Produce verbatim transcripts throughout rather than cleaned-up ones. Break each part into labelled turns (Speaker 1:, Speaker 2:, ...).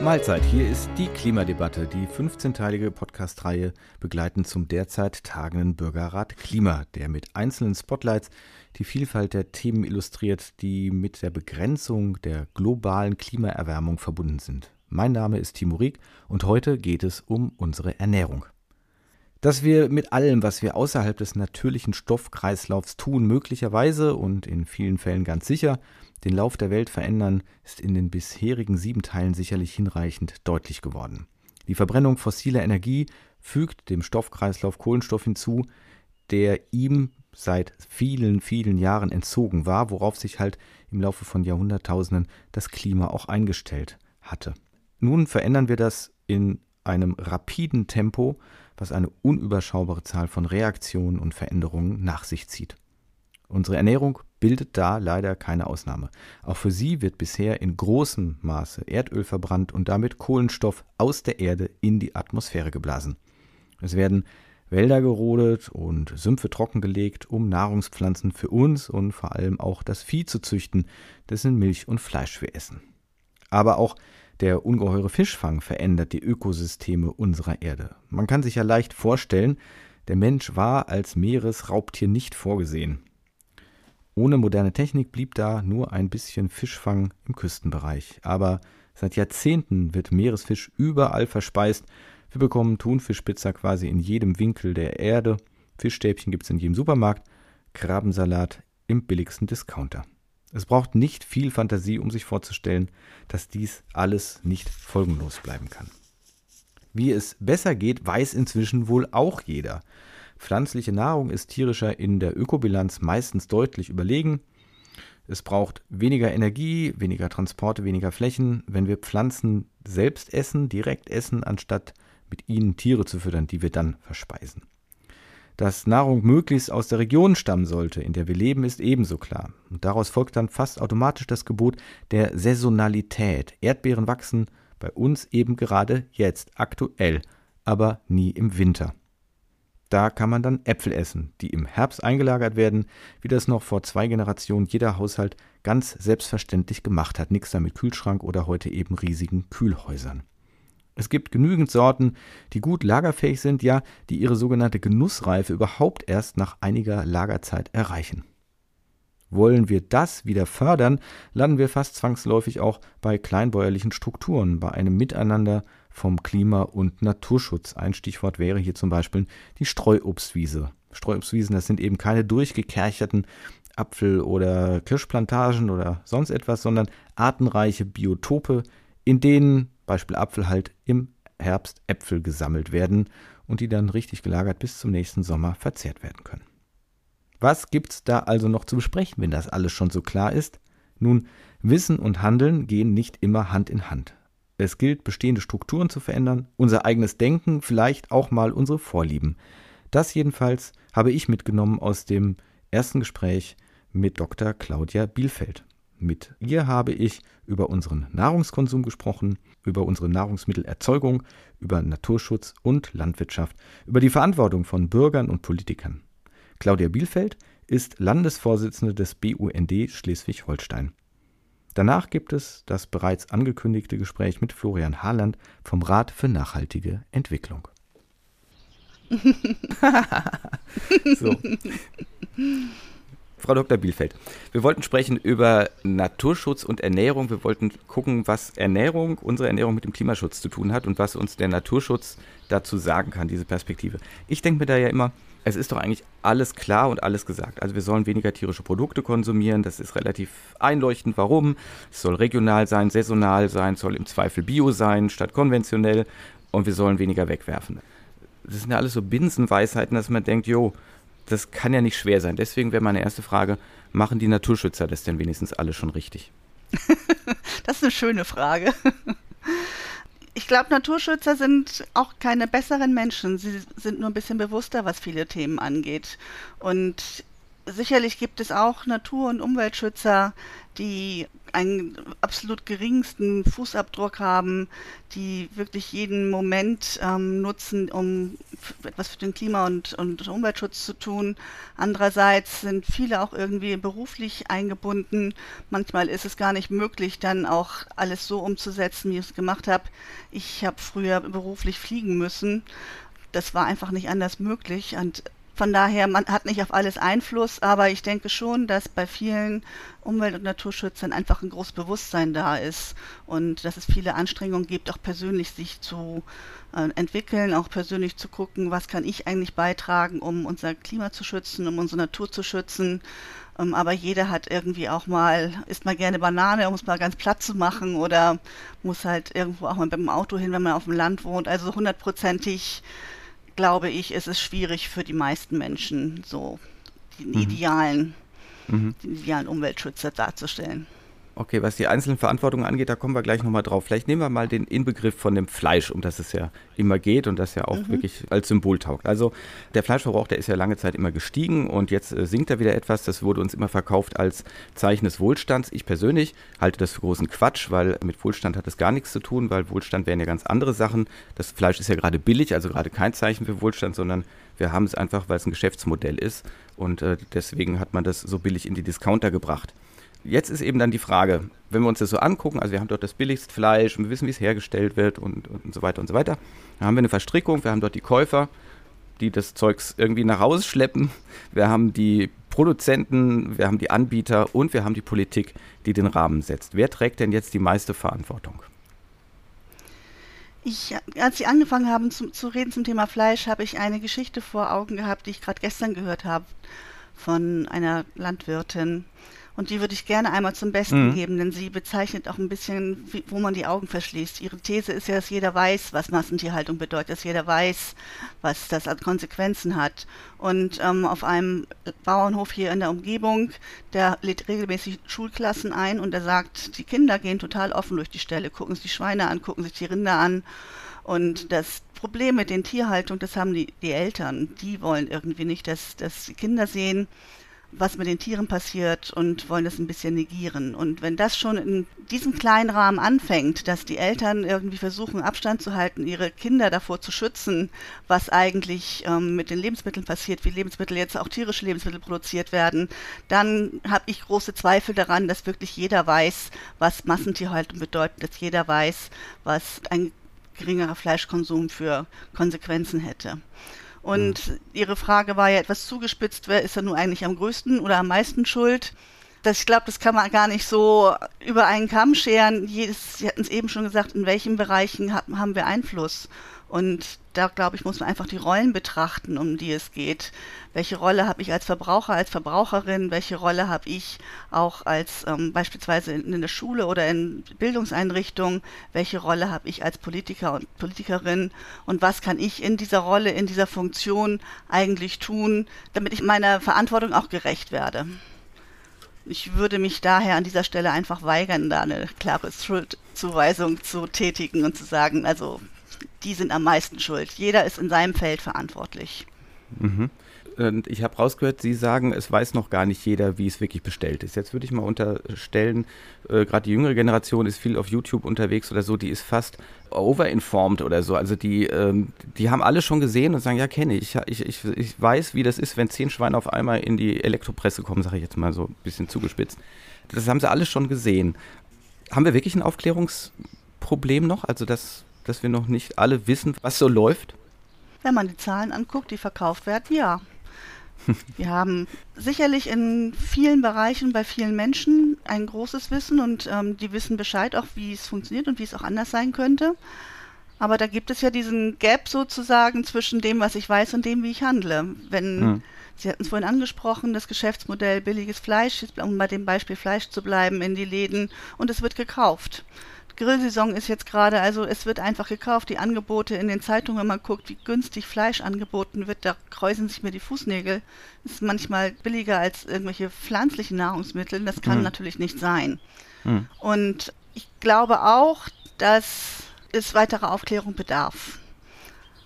Speaker 1: Mahlzeit, hier ist die Klimadebatte, die fünfzehnteilige Podcast-Reihe begleitend zum derzeit tagenden Bürgerrat Klima, der mit einzelnen Spotlights die Vielfalt der Themen illustriert, die mit der Begrenzung der globalen Klimaerwärmung verbunden sind. Mein Name ist Timo Rieck und heute geht es um unsere Ernährung. Dass wir mit allem, was wir außerhalb des natürlichen Stoffkreislaufs tun, möglicherweise und in vielen Fällen ganz sicher den Lauf der Welt verändern, ist in den bisherigen sieben Teilen sicherlich hinreichend deutlich geworden. Die Verbrennung fossiler Energie fügt dem Stoffkreislauf Kohlenstoff hinzu, der ihm seit vielen, vielen Jahren entzogen war, worauf sich halt im Laufe von Jahrhunderttausenden das Klima auch eingestellt hatte. Nun verändern wir das in einem rapiden Tempo, was eine unüberschaubare Zahl von Reaktionen und Veränderungen nach sich zieht. Unsere Ernährung bildet da leider keine Ausnahme. Auch für sie wird bisher in großem Maße Erdöl verbrannt und damit Kohlenstoff aus der Erde in die Atmosphäre geblasen. Es werden Wälder gerodet und Sümpfe trockengelegt, um Nahrungspflanzen für uns und vor allem auch das Vieh zu züchten, dessen Milch und Fleisch wir essen. Aber auch der ungeheure Fischfang verändert die Ökosysteme unserer Erde. Man kann sich ja leicht vorstellen, der Mensch war als Meeresraubtier nicht vorgesehen. Ohne moderne Technik blieb da nur ein bisschen Fischfang im Küstenbereich. Aber seit Jahrzehnten wird Meeresfisch überall verspeist. Wir bekommen Thunfischpizza quasi in jedem Winkel der Erde. Fischstäbchen gibt es in jedem Supermarkt. Krabbensalat im billigsten Discounter. Es braucht nicht viel Fantasie, um sich vorzustellen, dass dies alles nicht folgenlos bleiben kann. Wie es besser geht, weiß inzwischen wohl auch jeder. Pflanzliche Nahrung ist tierischer in der Ökobilanz meistens deutlich überlegen. Es braucht weniger Energie, weniger Transporte, weniger Flächen, wenn wir Pflanzen selbst essen, direkt essen, anstatt mit ihnen Tiere zu füttern, die wir dann verspeisen. Dass Nahrung möglichst aus der Region stammen sollte, in der wir leben, ist ebenso klar. Und daraus folgt dann fast automatisch das Gebot der Saisonalität. Erdbeeren wachsen bei uns eben gerade jetzt, aktuell, aber nie im Winter. Da kann man dann Äpfel essen, die im Herbst eingelagert werden, wie das noch vor zwei Generationen jeder Haushalt ganz selbstverständlich gemacht hat. Nix da mit Kühlschrank oder heute eben riesigen Kühlhäusern. Es gibt genügend Sorten, die gut lagerfähig sind, ja, die ihre sogenannte Genussreife überhaupt erst nach einiger Lagerzeit erreichen. Wollen wir das wieder fördern, landen wir fast zwangsläufig auch bei kleinbäuerlichen Strukturen, bei einem Miteinander vom Klima- und Naturschutz. Ein Stichwort wäre hier zum Beispiel die Streuobstwiese. Streuobstwiesen, das sind eben keine durchgekercherten Apfel- oder Kirschplantagen oder sonst etwas, sondern artenreiche Biotope, in denen Beispiel Apfel halt im Herbst Äpfel gesammelt werden und die dann richtig gelagert bis zum nächsten Sommer verzehrt werden können. Was gibt's da also noch zu besprechen, wenn das alles schon so klar ist? Nun, Wissen und Handeln gehen nicht immer Hand in Hand. Es gilt, bestehende Strukturen zu verändern, unser eigenes Denken, vielleicht auch mal unsere Vorlieben. Das jedenfalls habe ich mitgenommen aus dem ersten Gespräch mit Doktor Claudia Bielfeld. Mit ihr habe ich über unseren Nahrungskonsum gesprochen, über unsere Nahrungsmittelerzeugung, über Naturschutz und Landwirtschaft, über die Verantwortung von Bürgern und Politikern. Claudia Bielfeld ist Landesvorsitzende des B U N D Schleswig-Holstein. Danach gibt es das bereits angekündigte Gespräch mit Florian Harland vom Rat für nachhaltige Entwicklung. So. Frau Doktor Bielfeld, wir wollten sprechen über Naturschutz und Ernährung. Wir wollten gucken, was Ernährung, unsere Ernährung mit dem Klimaschutz zu tun hat und was uns der Naturschutz dazu sagen kann, diese Perspektive. Ich denke mir da ja immer, es ist doch eigentlich alles klar und alles gesagt. Also wir sollen weniger tierische Produkte konsumieren, das ist relativ einleuchtend. Warum? Es soll regional sein, saisonal sein, soll im Zweifel bio sein statt konventionell und wir sollen weniger wegwerfen. Das sind ja alles so Binsenweisheiten, dass man denkt, jo, das kann ja nicht schwer sein. Deswegen wäre meine erste Frage, machen die Naturschützer das denn wenigstens alle schon richtig?
Speaker 2: Das ist eine schöne Frage. Ich glaube, Naturschützer sind auch keine besseren Menschen. Sie sind nur ein bisschen bewusster, was viele Themen angeht. Und sicherlich gibt es auch Natur- und Umweltschützer, die einen absolut geringsten Fußabdruck haben, die wirklich jeden Moment ähm, nutzen, um etwas für den Klima- und, und Umweltschutz zu tun. Andererseits sind viele auch irgendwie beruflich eingebunden. Manchmal ist es gar nicht möglich, dann auch alles so umzusetzen, wie ich es gemacht habe. Ich habe früher beruflich fliegen müssen. Das war einfach nicht anders möglich und von daher, man hat nicht auf alles Einfluss, aber ich denke schon, dass bei vielen Umwelt- und Naturschützern einfach ein großes Bewusstsein da ist und dass es viele Anstrengungen gibt, auch persönlich sich zu äh, entwickeln, auch persönlich zu gucken, was kann ich eigentlich beitragen, um unser Klima zu schützen, um unsere Natur zu schützen. Ähm, aber jeder hat irgendwie auch mal, isst mal gerne Banane, um es mal ganz platt zu machen oder muss halt irgendwo auch mal mit dem Auto hin, wenn man auf dem Land wohnt. Also hundertprozentig glaube ich, ist es schwierig für die meisten Menschen, so den
Speaker 1: Mhm.
Speaker 2: idealen,
Speaker 1: Mhm.
Speaker 2: den idealen Umweltschützer darzustellen.
Speaker 1: Okay, was die einzelnen Verantwortungen angeht, da kommen wir gleich nochmal drauf. Vielleicht nehmen wir mal den Inbegriff von dem Fleisch, um das es ja immer geht und das ja auch
Speaker 2: Mhm.
Speaker 1: wirklich als Symbol taugt. Also der Fleischverbrauch, der ist ja lange Zeit immer gestiegen und jetzt äh, sinkt er wieder etwas. Das wurde uns immer verkauft als Zeichen des Wohlstands. Ich persönlich halte das für großen Quatsch, weil mit Wohlstand hat das gar nichts zu tun, weil Wohlstand wären ja ganz andere Sachen. Das Fleisch ist ja gerade billig, also gerade kein Zeichen für Wohlstand, sondern wir haben es einfach, weil es ein Geschäftsmodell ist und äh, deswegen hat man das so billig in die Discounter gebracht. Jetzt ist eben dann die Frage, wenn wir uns das so angucken, also wir haben dort das billigste Fleisch und wir wissen, wie es hergestellt wird und, und so weiter und so weiter. Dann haben wir eine Verstrickung, wir haben dort die Käufer, die das Zeugs irgendwie nach Hause schleppen. Wir haben die Produzenten, wir haben die Anbieter und wir haben die Politik, die den Rahmen setzt. Wer trägt denn jetzt die meiste Verantwortung?
Speaker 2: Ich, als Sie angefangen haben zu, zu reden zum Thema Fleisch, habe ich eine Geschichte vor Augen gehabt, die ich gerade gestern gehört habe von einer Landwirtin. Und die würde ich gerne einmal zum Besten
Speaker 1: Mhm.
Speaker 2: geben, denn sie bezeichnet auch ein bisschen, wie, wo man die Augen verschließt. Ihre These ist ja, dass jeder weiß, was Massentierhaltung bedeutet, dass jeder weiß, was das an Konsequenzen hat. Und ähm, auf einem Bauernhof hier in der Umgebung, der lädt regelmäßig Schulklassen ein und er sagt, die Kinder gehen total offen durch die Ställe, gucken sich die Schweine an, gucken sich die Rinder an. Und das Problem mit den Tierhaltung, das haben die, die Eltern. Die wollen irgendwie nicht, dass, dass die Kinder sehen, was mit den Tieren passiert und wollen das ein bisschen negieren. Und wenn das schon in diesem kleinen Rahmen anfängt, dass die Eltern irgendwie versuchen, Abstand zu halten, ihre Kinder davor zu schützen, was eigentlich ähm, mit den Lebensmitteln passiert, wie Lebensmittel jetzt auch tierische Lebensmittel produziert werden, dann habe ich große Zweifel daran, dass wirklich jeder weiß, was Massentierhaltung bedeutet, dass jeder weiß, was ein geringerer Fleischkonsum für Konsequenzen hätte. Und Ihre Frage war ja etwas zugespitzt, wer ist da nun eigentlich am größten oder am meisten schuld? Das, ich glaube, das kann man gar nicht so über einen Kamm scheren. Jedes, Sie hatten es eben schon gesagt, in welchen Bereichen ha- haben wir Einfluss? Und da, glaube ich, muss man einfach die Rollen betrachten, um die es geht. Welche Rolle habe ich als Verbraucher, als Verbraucherin? Welche Rolle habe ich auch als ähm, beispielsweise in, in der Schule oder in Bildungseinrichtungen? Welche Rolle habe ich als Politiker und Politikerin? Und was kann ich in dieser Rolle, in dieser Funktion eigentlich tun, damit ich meiner Verantwortung auch gerecht werde? Ich würde mich daher an dieser Stelle einfach weigern, da eine klare Schuldzuweisung zu tätigen und zu sagen, also die sind am meisten schuld. Jeder ist in seinem Feld verantwortlich.
Speaker 1: Mhm. Und ich habe rausgehört, Sie sagen, es weiß noch gar nicht jeder, wie es wirklich bestellt ist. Jetzt würde ich mal unterstellen, äh, gerade die jüngere Generation ist viel auf YouTube unterwegs oder so, die ist fast overinformed oder so. Also die, ähm, die haben alle schon gesehen und sagen, ja, kenne ich. Ich, ich. ich weiß, wie das ist, wenn zehn Schweine auf einmal in die Elektropresse kommen, sage ich jetzt mal so ein bisschen zugespitzt. Das haben sie alle schon gesehen. Haben wir wirklich ein Aufklärungsproblem noch? Also dass, dass wir noch nicht alle wissen, was so läuft?
Speaker 2: Wenn man die Zahlen anguckt, die verkauft werden, ja. Wir haben sicherlich in vielen Bereichen bei vielen Menschen ein großes Wissen und ähm, die wissen Bescheid auch, wie es funktioniert und wie es auch anders sein könnte. Aber da gibt es ja diesen Gap sozusagen zwischen dem, was ich weiß und dem, wie ich handle. Wenn, hm. Sie hatten es vorhin angesprochen, das Geschäftsmodell billiges Fleisch, um bei dem Beispiel Fleisch zu bleiben, in die Läden und es wird gekauft. Grillsaison ist jetzt gerade, also es wird einfach gekauft, die Angebote in den Zeitungen, wenn man guckt, wie günstig Fleisch angeboten wird, da kräuseln sich mir die Fußnägel. Ist manchmal billiger als irgendwelche pflanzlichen Nahrungsmittel, das kann mhm. natürlich nicht sein. Mhm. Und ich glaube auch, dass es weitere Aufklärung bedarf.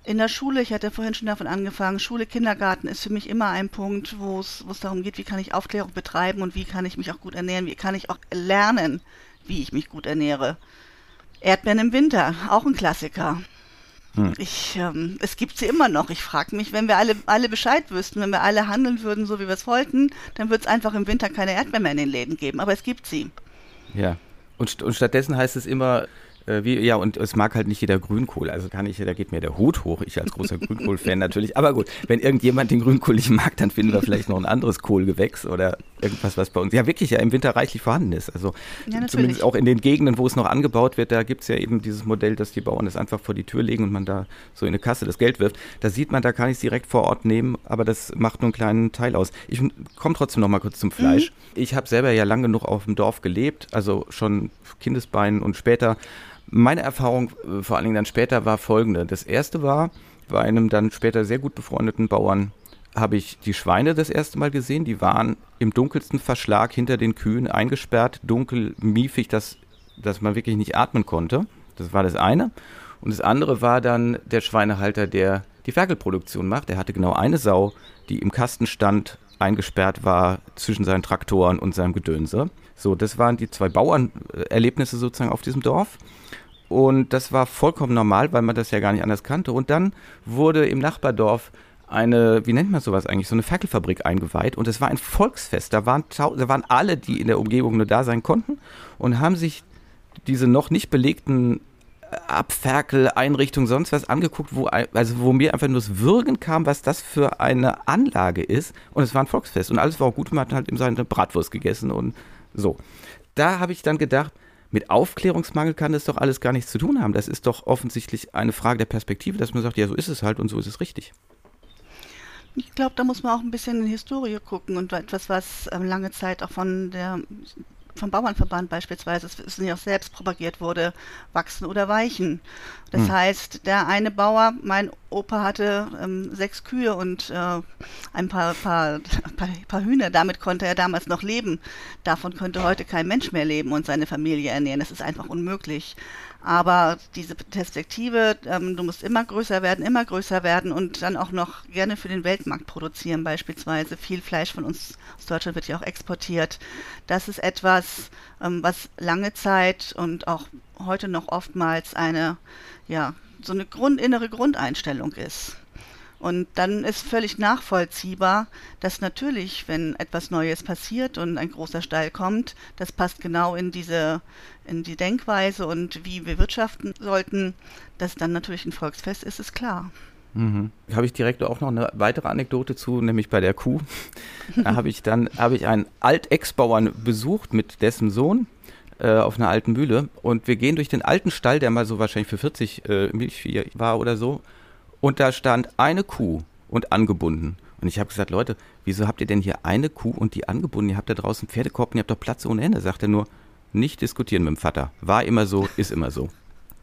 Speaker 2: In der Schule, ich hatte vorhin schon davon angefangen, Schule, Kindergarten ist für mich immer ein Punkt, wo es wo es darum geht, wie kann ich Aufklärung betreiben und wie kann ich mich auch gut ernähren, wie kann ich auch lernen, wie ich mich gut ernähre. Erdbeeren im Winter, auch ein Klassiker. Hm. Ich, ähm, es gibt sie immer noch. Ich frage mich, wenn wir alle, alle Bescheid wüssten, wenn wir alle handeln würden, so wie wir es wollten, dann würde es einfach im Winter keine Erdbeeren mehr in den Läden geben. Aber es gibt sie.
Speaker 1: Ja, und, und stattdessen heißt es immer, äh, wie, ja, und es mag halt nicht jeder Grünkohl. Also kann ich, da geht mir der Hut hoch, ich als großer Grünkohl-Fan natürlich. Aber gut, wenn irgendjemand den Grünkohl nicht mag, dann finden wir vielleicht noch ein anderes Kohlgewächs oder irgendwas, was bei uns ja wirklich ja im Winter reichlich vorhanden ist. Also ja, zumindest auch in den Gegenden, wo es noch angebaut wird, da gibt es ja eben dieses Modell, dass die Bauern das einfach vor die Tür legen und man da so in eine Kasse das Geld wirft. Da sieht man, da kann ich es direkt vor Ort nehmen, aber das macht nur einen kleinen Teil aus. Ich komme trotzdem noch mal kurz zum Fleisch. Mhm. Ich habe selber ja lang genug auf dem Dorf gelebt, also schon Kindesbeinen und später. Meine Erfahrung, vor allen Dingen dann später, war folgende. Das erste war, bei einem dann später sehr gut befreundeten Bauern, habe ich die Schweine das erste Mal gesehen. Die waren im dunkelsten Verschlag hinter den Kühen eingesperrt, dunkel, miefig, dass, dass man wirklich nicht atmen konnte. Das war das eine. Und das andere war dann der Schweinehalter, der die Ferkelproduktion macht. Der hatte genau eine Sau, die im Kasten stand, eingesperrt war zwischen seinen Traktoren und seinem Gedönse. So, das waren die zwei Bauernerlebnisse sozusagen auf diesem Dorf. Und das war vollkommen normal, weil man das ja gar nicht anders kannte. Und dann wurde im Nachbardorf eine, wie nennt man sowas eigentlich, so eine Ferkelfabrik eingeweiht. Und es war ein Volksfest. Da waren, da waren alle, die in der Umgebung nur da sein konnten und haben sich diese noch nicht belegten Abferkel-Einrichtungen, sonst was angeguckt, wo, also wo mir einfach nur das Würgen kam, was das für eine Anlage ist. Und es war ein Volksfest. Und alles war auch gut. Man hat halt eben seine Bratwurst gegessen und so. Da habe ich dann gedacht, mit Aufklärungsmangel kann das doch alles gar nichts zu tun haben. Das ist doch offensichtlich eine Frage der Perspektive, dass man sagt, ja, so ist es halt und so ist es richtig.
Speaker 2: Ich glaube, da muss man auch ein bisschen in die Historie gucken und etwas, was ähm, lange Zeit auch von der vom Bauernverband beispielsweise, es nicht auch selbst propagiert wurde, wachsen oder weichen. Das hm. heißt, der eine Bauer, mein Opa hatte ähm, sechs Kühe und äh, ein paar, paar, paar, paar Hühner, damit konnte er damals noch leben. Davon könnte heute kein Mensch mehr leben und seine Familie ernähren. Das ist einfach unmöglich. Aber diese Perspektive, ähm, du musst immer größer werden, immer größer werden und dann auch noch gerne für den Weltmarkt produzieren beispielsweise. Viel Fleisch von uns aus Deutschland wird ja auch exportiert. Das ist etwas, ähm, was lange Zeit und auch heute noch oftmals eine, ja, so eine Grund, innere Grundeinstellung ist. Und dann ist völlig nachvollziehbar, dass natürlich, wenn etwas Neues passiert und ein großer Stall kommt, das passt genau in diese, in die Denkweise und wie wir wirtschaften sollten, dass dann natürlich ein Volksfest ist, ist klar.
Speaker 1: Mhm. Habe ich direkt auch noch eine weitere Anekdote zu, nämlich bei der Kuh. Da habe ich dann habe ich einen Alt-Ex-Bauern besucht mit dessen Sohn äh, auf einer alten Mühle und wir gehen durch den alten Stall, der mal so wahrscheinlich für vierzig äh, Milchvieh war oder so. Und da stand eine Kuh und angebunden. Und ich habe gesagt, Leute, wieso habt ihr denn hier eine Kuh und die angebunden? Ihr habt da draußen Pferdekorb und ihr habt doch Platz ohne Ende. Sagt er nur, nicht diskutieren mit dem Vater. War immer so, ist immer so.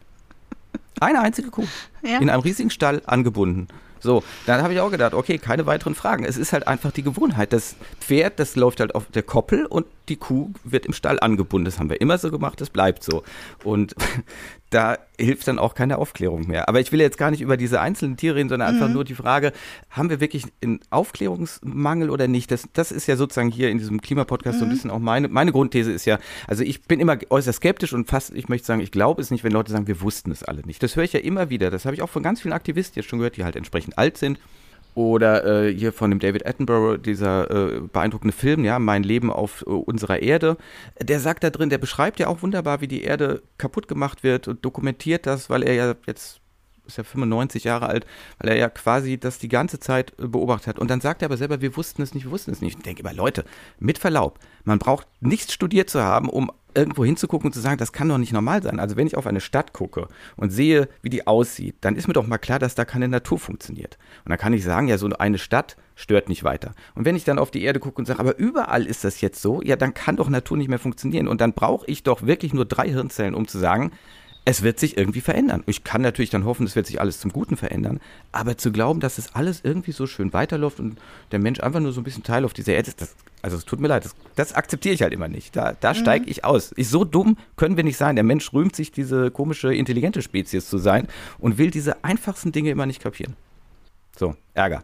Speaker 1: Eine einzige Kuh. Ja. In einem riesigen Stall angebunden. So, dann habe ich auch gedacht, okay, keine weiteren Fragen. Es ist halt einfach die Gewohnheit. Das Pferd, das läuft halt auf der Koppel und die Kuh wird im Stall angebunden. Das haben wir immer so gemacht, das bleibt so. Und da hilft dann auch keine Aufklärung mehr. Aber ich will jetzt gar nicht über diese einzelnen Tiere reden, sondern einfach mhm. nur die Frage, haben wir wirklich einen Aufklärungsmangel oder nicht? Das, das ist ja sozusagen hier in diesem Klimapodcast mhm. so ein bisschen auch meine, meine Grundthese ist ja, also ich bin immer äußerst skeptisch und fast, ich möchte sagen, ich glaube es nicht, wenn Leute sagen, wir wussten es alle nicht. Das höre ich ja immer wieder. Das habe ich auch von ganz vielen Aktivisten jetzt schon gehört, die halt entsprechend alt sind. Oder äh, hier von dem David Attenborough, dieser äh, beeindruckende Film, ja, Mein Leben auf äh, unserer Erde. Der sagt da drin, der beschreibt ja auch wunderbar, wie die Erde kaputt gemacht wird und dokumentiert das, weil er ja jetzt, ist ja fünfundneunzig Jahre alt, weil er ja quasi das die ganze Zeit äh, beobachtet hat. Und dann sagt er aber selber, wir wussten es nicht, wir wussten es nicht. Ich denke immer, Leute, mit Verlaub, man braucht nichts studiert zu haben, um irgendwo hinzugucken und zu sagen, das kann doch nicht normal sein. Also wenn ich auf eine Stadt gucke und sehe, wie die aussieht, dann ist mir doch mal klar, dass da keine Natur funktioniert. Und dann kann ich sagen, ja, so eine Stadt stört nicht weiter. Und wenn ich dann auf die Erde gucke und sage, aber überall ist das jetzt so, ja, dann kann doch Natur nicht mehr funktionieren. Und dann brauche ich doch wirklich nur drei Hirnzellen, um zu sagen, es wird sich irgendwie verändern. Ich kann natürlich dann hoffen, es wird sich alles zum Guten verändern, aber zu glauben, dass es alles irgendwie so schön weiterläuft und der Mensch einfach nur so ein bisschen Teil auf dieser Erde ist, das, also es tut mir leid, das, das akzeptiere ich halt immer nicht. Da, da mhm. steige ich aus. Ich, so dumm können wir nicht sein. Der Mensch rühmt sich, diese komische, intelligente Spezies zu sein und will diese einfachsten Dinge immer nicht kapieren. So, Ärger.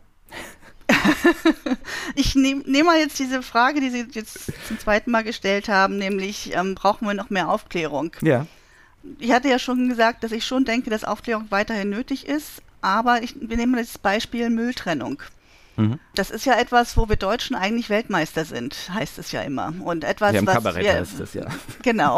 Speaker 2: Ich nehme nehm mal jetzt diese Frage, die Sie jetzt zum zweiten Mal gestellt haben, nämlich ähm, brauchen wir noch mehr Aufklärung?
Speaker 1: Ja.
Speaker 2: Ich hatte ja schon gesagt, dass ich schon denke, dass Aufklärung weiterhin nötig ist, aber ich, wir nehmen das Beispiel Mülltrennung. Mhm. Das ist ja etwas, wo wir Deutschen eigentlich Weltmeister sind, heißt es ja immer. Und etwas,
Speaker 1: ja, im
Speaker 2: was
Speaker 1: Kabarett
Speaker 2: wir,
Speaker 1: heißt es, ja.
Speaker 2: Genau.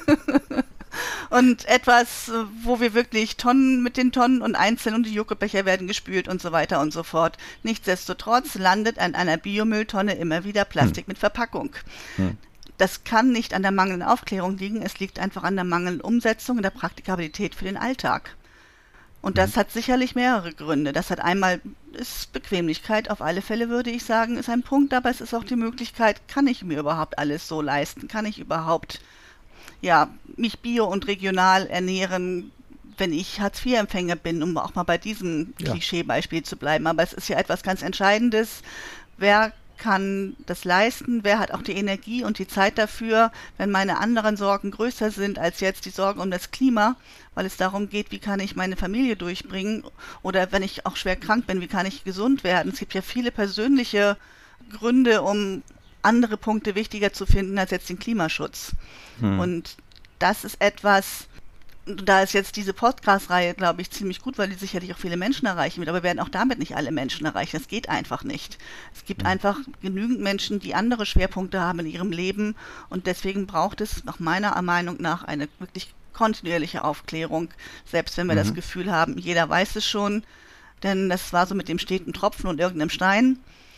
Speaker 2: Und etwas, wo wir wirklich Tonnen mit den Tonnen und einzeln und die Joghurtbecher werden gespült und so weiter und so fort. Nichtsdestotrotz landet an einer Biomülltonne immer wieder Plastik hm. mit Verpackung. Hm. Das kann nicht an der mangelnden Aufklärung liegen, es liegt einfach an der mangelnden Umsetzung und der Praktikabilität für den Alltag. Und das hm. hat sicherlich mehrere Gründe. Das hat einmal, ist Bequemlichkeit, auf alle Fälle würde ich sagen, ist ein Punkt, aber es ist auch die Möglichkeit, kann ich mir überhaupt alles so leisten? Kann ich überhaupt ja, mich bio- und regional ernähren, wenn ich Hartz-vier-Empfänger bin, um auch mal bei diesem ja. Klischeebeispiel zu bleiben. Aber es ist ja etwas ganz Entscheidendes. Wer kann das leisten? Wer hat auch die Energie und die Zeit dafür, wenn meine anderen Sorgen größer sind als jetzt die Sorgen um das Klima, weil es darum geht, wie kann ich meine Familie durchbringen? Oder wenn ich auch schwer krank bin, wie kann ich gesund werden? Es gibt ja viele persönliche Gründe, um andere Punkte wichtiger zu finden als jetzt den Klimaschutz. Hm. Und das ist etwas, da ist jetzt diese Podcast-Reihe, glaube ich, ziemlich gut, weil die sicherlich auch viele Menschen erreichen wird, aber wir werden auch damit nicht alle Menschen erreichen. Das geht einfach nicht. Es gibt hm. einfach genügend Menschen, die andere Schwerpunkte haben in ihrem Leben und deswegen braucht es nach meiner Meinung nach eine wirklich kontinuierliche Aufklärung, selbst wenn wir mhm. das Gefühl haben, jeder weiß es schon, denn das war so mit dem steten Tropfen und irgendeinem Stein.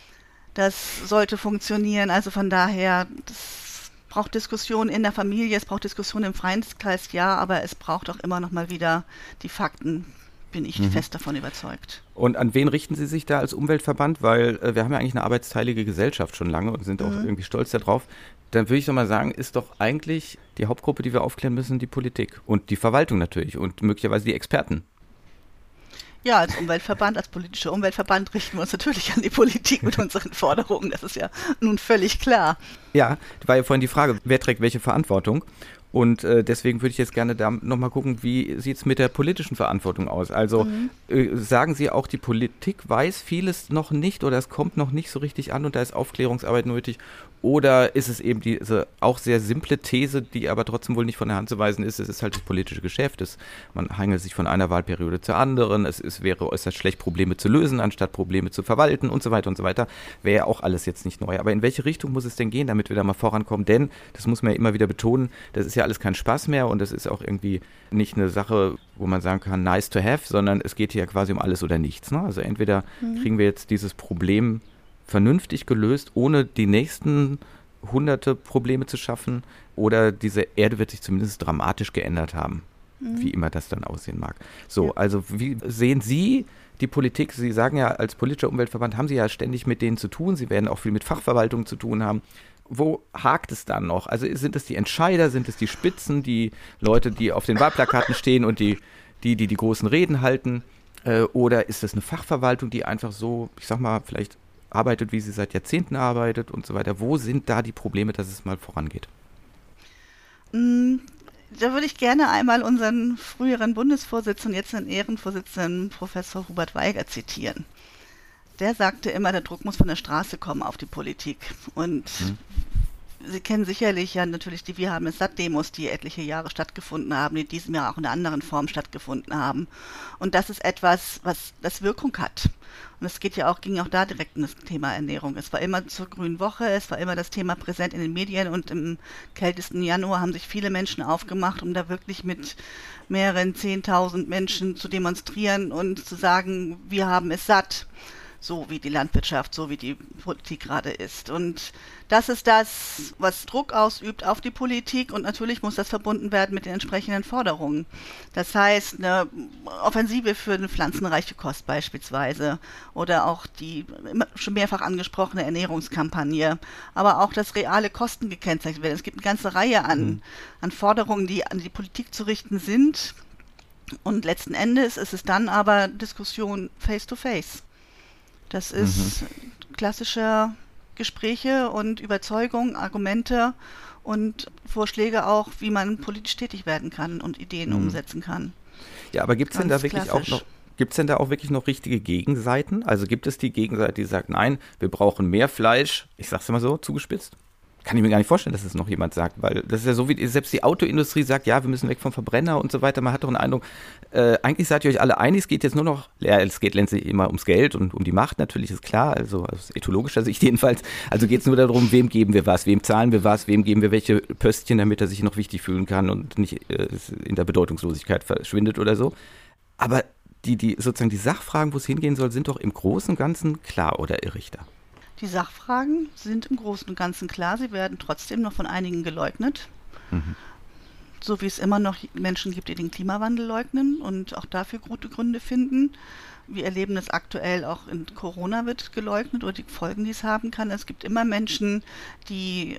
Speaker 2: Das sollte funktionieren, also von daher, das braucht Diskussion in der Familie, es braucht Diskussion im Freundeskreis, ja, aber es braucht auch immer noch mal wieder die Fakten, bin ich mhm. fest davon überzeugt.
Speaker 1: Und an wen richten Sie sich da als Umweltverband? Weil äh, wir haben ja eigentlich eine arbeitsteilige Gesellschaft schon lange und sind auch mhm. irgendwie stolz darauf. Dann würde ich doch mal sagen, ist doch eigentlich die Hauptgruppe, die wir aufklären müssen, die Politik und die Verwaltung natürlich und möglicherweise die Experten.
Speaker 2: Ja, als Umweltverband, als politischer Umweltverband richten wir uns natürlich an die Politik mit unseren Forderungen. Das ist ja nun völlig klar.
Speaker 1: Ja, da war ja vorhin die Frage, wer trägt welche Verantwortung? Und äh, deswegen würde ich jetzt gerne da nochmal gucken, wie sieht es mit der politischen Verantwortung aus? Also mhm. äh, sagen Sie auch, die Politik weiß vieles noch nicht oder es kommt noch nicht so richtig an und da ist Aufklärungsarbeit nötig? Oder ist es eben diese auch sehr simple These, die aber trotzdem wohl nicht von der Hand zu weisen ist, es ist halt das politische Geschäft, es, man hangelt sich von einer Wahlperiode zur anderen, es ist, wäre äußerst schlecht, Probleme zu lösen, anstatt Probleme zu verwalten und so weiter und so weiter, wäre ja auch alles jetzt nicht neu. Aber in welche Richtung muss es denn gehen, damit wir da mal vorankommen? Denn, das muss man ja immer wieder betonen, das ist ja alles kein Spaß mehr und das ist auch irgendwie nicht eine Sache, wo man sagen kann, nice to have, sondern es geht hier quasi um alles oder nichts. Ne? Also entweder mhm. kriegen wir jetzt dieses Problem vernünftig gelöst, ohne die nächsten hunderte Probleme zu schaffen, oder diese Erde wird sich zumindest dramatisch geändert haben, mhm. wie immer das dann aussehen mag. So, ja. Also wie sehen Sie die Politik? Sie sagen ja, als politischer Umweltverband haben Sie ja ständig mit denen zu tun, Sie werden auch viel mit Fachverwaltung zu tun haben. Wo hakt es dann noch? Also sind es die Entscheider, sind es die Spitzen, die Leute, die auf den Wahlplakaten stehen und die, die, die die großen Reden halten? Äh, oder ist es eine Fachverwaltung, die einfach so, ich sag mal, vielleicht arbeitet, wie sie seit Jahrzehnten arbeitet und so weiter? Wo sind da die Probleme, dass es mal vorangeht?
Speaker 2: Da würde ich gerne einmal unseren früheren Bundesvorsitzenden, jetzt den Ehrenvorsitzenden Professor Hubert Weiger zitieren. Der sagte immer, der Druck muss von der Straße kommen auf die Politik. Und hm. Sie kennen sicherlich ja natürlich die Wir haben es satt-Demos, die etliche Jahre stattgefunden haben, die in diesem Jahr auch in einer anderen Form stattgefunden haben. Und das ist etwas, was das Wirkung hat. Und es geht ja auch, ging auch da direkt um das Thema Ernährung. Es war immer zur Grünen Woche, es war immer das Thema präsent in den Medien und im kältesten Januar haben sich viele Menschen aufgemacht, um da wirklich mit mehreren zehntausend Menschen zu demonstrieren und zu sagen, wir haben es satt. so wie die Landwirtschaft, so wie die Politik gerade ist. Und das ist das, was Druck ausübt auf die Politik, und natürlich muss das verbunden werden mit den entsprechenden Forderungen. Das heißt, eine Offensive für eine pflanzenreiche Kost beispielsweise oder auch die immer schon mehrfach angesprochene Ernährungskampagne, aber auch, dass reale Kosten gekennzeichnet werden. Es gibt eine ganze Reihe an, mhm. an Forderungen, die an die Politik zu richten sind. Und letzten Endes ist es dann aber Diskussion face-to-face. Das ist mhm. klassische Gespräche und Überzeugung, Argumente und Vorschläge auch, wie man politisch tätig werden kann und Ideen mhm. umsetzen kann.
Speaker 1: Ja, aber gibt es denn da wirklich klassisch. auch noch, gibt es denn da auch wirklich noch richtige Gegenseiten? Also gibt es die Gegenseite, die sagt, nein, wir brauchen mehr Fleisch, ich sag's immer so, zugespitzt? Kann ich mir gar nicht vorstellen, dass das noch jemand sagt, weil das ist ja so, wie selbst die Autoindustrie sagt, ja, wir müssen weg vom Verbrenner und so weiter. Man hat doch einen Eindruck, äh, eigentlich seid ihr euch alle einig, es geht jetzt nur noch, ja, es geht letztlich immer ums Geld und um die Macht, natürlich ist klar, also aus ethologischer Sicht jedenfalls. Also geht es nur darum, wem geben wir was, wem zahlen wir was, wem geben wir welche Pöstchen, damit er sich noch wichtig fühlen kann und nicht äh, in der Bedeutungslosigkeit verschwindet oder so. Aber die, die sozusagen die Sachfragen, wo es hingehen soll, sind doch im Großen und Ganzen klar, oder irre ich da?
Speaker 2: Die Sachfragen sind im Großen und Ganzen klar, sie werden trotzdem noch von einigen geleugnet. Mhm. So wie es immer noch Menschen gibt, die den Klimawandel leugnen und auch dafür gute Gründe finden. Wir erleben es aktuell auch in Corona wird geleugnet oder die Folgen, die es haben kann. Es gibt immer Menschen, die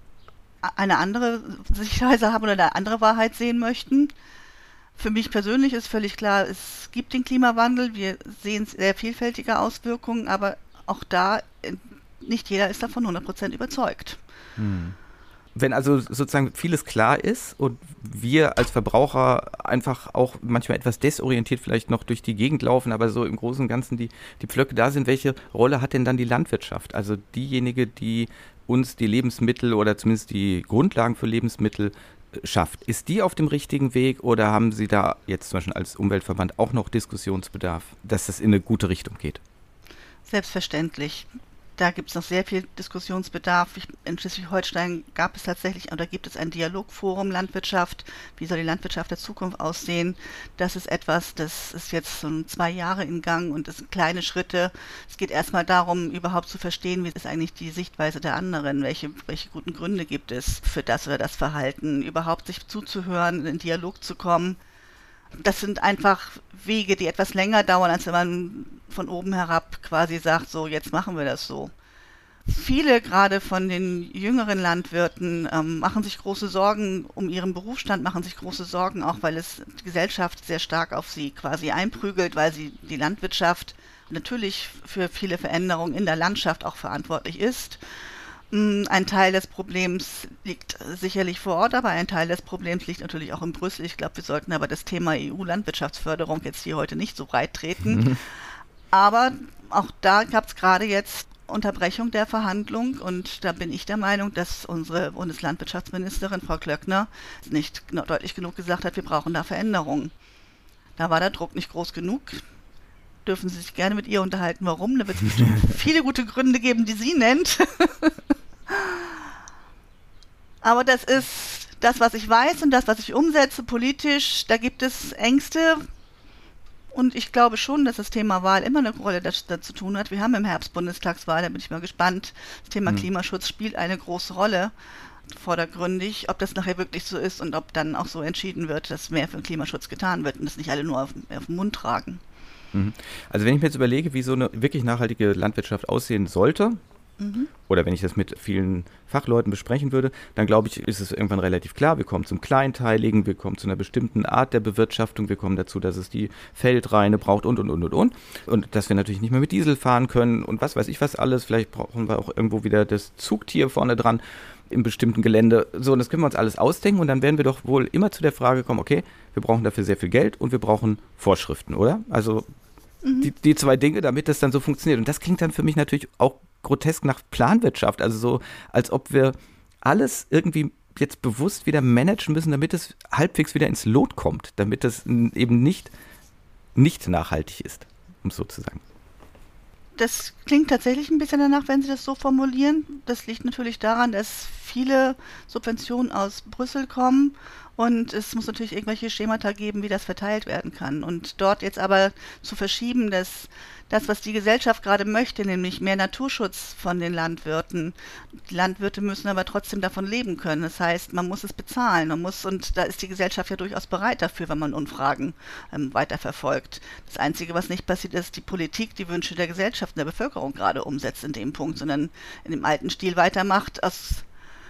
Speaker 2: eine andere Sichtweise haben oder eine andere Wahrheit sehen möchten. Für mich persönlich ist völlig klar, es gibt den Klimawandel, wir sehen sehr vielfältige Auswirkungen, aber auch da, nicht jeder ist davon hundert Prozent überzeugt.
Speaker 1: Hm. Wenn also sozusagen vieles klar ist und wir als Verbraucher einfach auch manchmal etwas desorientiert vielleicht noch durch die Gegend laufen, aber so im Großen und Ganzen die, die Pflöcke da sind, welche Rolle hat denn dann die Landwirtschaft? Also diejenige, die uns die Lebensmittel oder zumindest die Grundlagen für Lebensmittel schafft. Ist die auf dem richtigen Weg oder haben Sie da jetzt zum Beispiel als Umweltverband auch noch Diskussionsbedarf, dass das in eine gute Richtung geht?
Speaker 2: Selbstverständlich. Da gibt es noch sehr viel Diskussionsbedarf. In Schleswig-Holstein gab es tatsächlich, oder gibt es ein Dialogforum Landwirtschaft. Wie soll die Landwirtschaft der Zukunft aussehen? Das ist etwas, das ist jetzt so zwei Jahre in Gang und das sind kleine Schritte. Es geht erstmal darum, überhaupt zu verstehen, wie ist eigentlich die Sichtweise der anderen, welche, welche guten Gründe gibt es für das oder das Verhalten, überhaupt sich zuzuhören, in Dialog zu kommen. Das sind einfach Wege, die etwas länger dauern, als wenn man von oben herab quasi sagt, so jetzt machen wir das so. Viele gerade von den jüngeren Landwirten ähm, machen sich große Sorgen um ihren Berufsstand, machen sich große Sorgen auch, weil es die Gesellschaft sehr stark auf sie quasi einprügelt, weil sie die Landwirtschaft natürlich für viele Veränderungen in der Landschaft auch verantwortlich ist. Ein Teil des Problems liegt sicherlich vor Ort, aber ein Teil des Problems liegt natürlich auch in Brüssel. Ich glaube, wir sollten aber das Thema E U-Landwirtschaftsförderung jetzt hier heute nicht so breit treten. Mhm. Aber auch da gab es gerade jetzt Unterbrechung der Verhandlung und da bin ich der Meinung, dass unsere Bundeslandwirtschaftsministerin, Frau Klöckner, nicht deutlich genug gesagt hat, wir brauchen da Veränderungen. Da war der Druck nicht groß genug. Dürfen Sie sich gerne mit ihr unterhalten, warum. Da wird es bestimmt viele gute Gründe geben, die sie nennt. Aber das ist das, was ich weiß und das, was ich umsetze politisch. Da gibt es Ängste und ich glaube schon, dass das Thema Wahl immer eine Rolle dazu zu tun hat. Wir haben im Herbst Bundestagswahl, da bin ich mal gespannt. Das Thema mhm. Klimaschutz spielt eine große Rolle vordergründig, ob das nachher wirklich so ist und ob dann auch so entschieden wird, dass mehr für den Klimaschutz getan wird und das nicht alle nur auf, auf den Mund tragen.
Speaker 1: Also wenn ich mir jetzt überlege, wie so eine wirklich nachhaltige Landwirtschaft aussehen sollte, mhm. oder wenn ich das mit vielen Fachleuten besprechen würde, dann glaube ich, ist es irgendwann relativ klar, wir kommen zum Kleinteiligen, wir kommen zu einer bestimmten Art der Bewirtschaftung, wir kommen dazu, dass es die Feldreine braucht und, und, und, und, und. Und dass wir natürlich nicht mehr mit Diesel fahren können und was weiß ich was alles, vielleicht brauchen wir auch irgendwo wieder das Zugtier vorne dran im bestimmten Gelände. So, und das können wir uns alles ausdenken und dann werden wir doch wohl immer zu der Frage kommen, okay, wir brauchen dafür sehr viel Geld und wir brauchen Vorschriften, oder? Also mhm. die, die zwei Dinge, damit das dann so funktioniert. Und das klingt dann für mich natürlich auch grotesk nach Planwirtschaft, also so, als ob wir alles irgendwie jetzt bewusst wieder managen müssen, damit es halbwegs wieder ins Lot kommt, damit es eben nicht, nicht nachhaltig ist, um es so zu sagen.
Speaker 2: Das klingt tatsächlich ein bisschen danach, wenn Sie das so formulieren. Das liegt natürlich daran, dass viele Subventionen aus Brüssel kommen Und es muss natürlich irgendwelche Schemata geben, wie das verteilt werden kann. Und dort jetzt aber zu verschieben, dass das, was die Gesellschaft gerade möchte, nämlich mehr Naturschutz von den Landwirten. Die Landwirte müssen aber trotzdem davon leben können. Das heißt, man muss es bezahlen. Man muss, und da ist die Gesellschaft ja durchaus bereit dafür, wenn man Umfragen ähm, weiterverfolgt. Das Einzige, was nicht passiert, ist, die Politik die Wünsche der Gesellschaft und der Bevölkerung gerade umsetzt in dem Punkt, sondern in dem alten Stil weitermacht, aus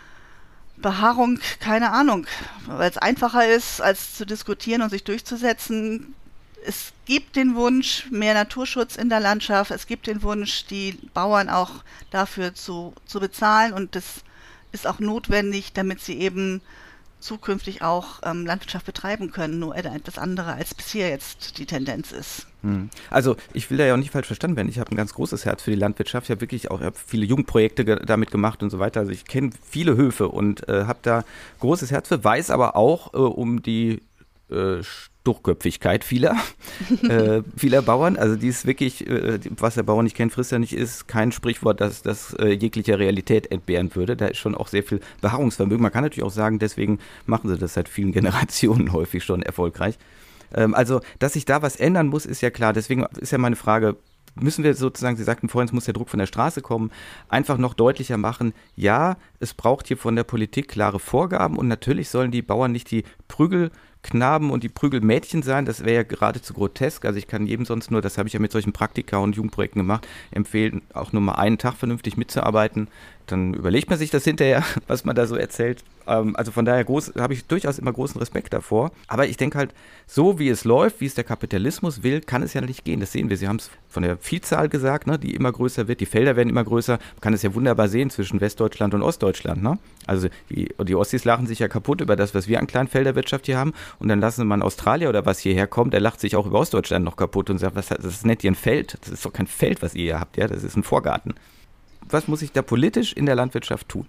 Speaker 2: Beharrung, keine Ahnung, weil es einfacher ist, als zu diskutieren und sich durchzusetzen. Es gibt den Wunsch, mehr Naturschutz in der Landschaft. Es gibt den Wunsch, die Bauern auch dafür zu, zu bezahlen. Und das ist auch notwendig, damit sie eben zukünftig auch ähm, Landwirtschaft betreiben können. Nur etwas andere, als bisher jetzt die Tendenz ist.
Speaker 1: Also ich will da ja auch nicht falsch verstanden werden. Ich habe ein ganz großes Herz für die Landwirtschaft. Ich habe wirklich auch ich hab viele Jugendprojekte ge- damit gemacht und so weiter. Also ich kenne viele Höfe und äh, habe da großes Herz für, weiß aber auch äh, um die äh, Sturköpfigkeit vieler, äh, vieler Bauern. Also die ist wirklich, äh, was der Bauer nicht kennt, frisst er nicht, ist kein Sprichwort, das, das äh, jeglicher Realität entbehren würde. Da ist schon auch sehr viel Beharrungsvermögen. Man kann natürlich auch sagen, deswegen machen sie das seit vielen Generationen häufig schon erfolgreich. Ähm, also, dass sich da was ändern muss, ist ja klar. Deswegen ist ja meine Frage, müssen wir sozusagen, Sie sagten vorhin, es muss der Druck von der Straße kommen, einfach noch deutlicher machen, ja, es braucht hier von der Politik klare Vorgaben und natürlich sollen die Bauern nicht die Prügelknaben und die Prügelmädchen sein, das wäre ja geradezu grotesk, also ich kann jedem sonst nur, das habe ich ja mit solchen Praktika und Jugendprojekten gemacht, empfehlen, auch nur mal einen Tag vernünftig mitzuarbeiten, dann überlegt man sich das hinterher, was man da so erzählt. Ähm, also von daher groß, habe ich durchaus immer großen Respekt davor. Aber ich denke halt, so wie es läuft, wie es der Kapitalismus will, kann es ja nicht gehen. Das sehen wir. Sie haben es von der Vielzahl gesagt, ne, die immer größer wird. Die Felder werden immer größer. Man kann es ja wunderbar sehen zwischen Westdeutschland und Ostdeutschland. Ne? Also die, die Ossis lachen sich ja kaputt über das, was wir an Kleinfelderwirtschaft hier haben. Und dann lassen man Australier oder was hierher kommt, der lacht sich auch über Ostdeutschland noch kaputt und sagt, was, das ist nicht hier ein Feld. Das ist doch kein Feld, was ihr hier habt. Ja, das ist ein Vorgarten. Was muss ich da politisch in der Landwirtschaft tun?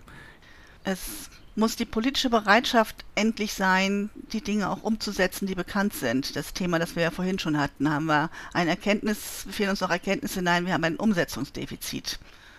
Speaker 2: Es muss die politische Bereitschaft endlich sein, die Dinge auch umzusetzen, die bekannt sind. Das Thema, das wir ja vorhin schon hatten, haben wir ein Erkenntnis, fehlen uns noch Erkenntnisse hinein, wir haben ein Umsetzungsdefizit.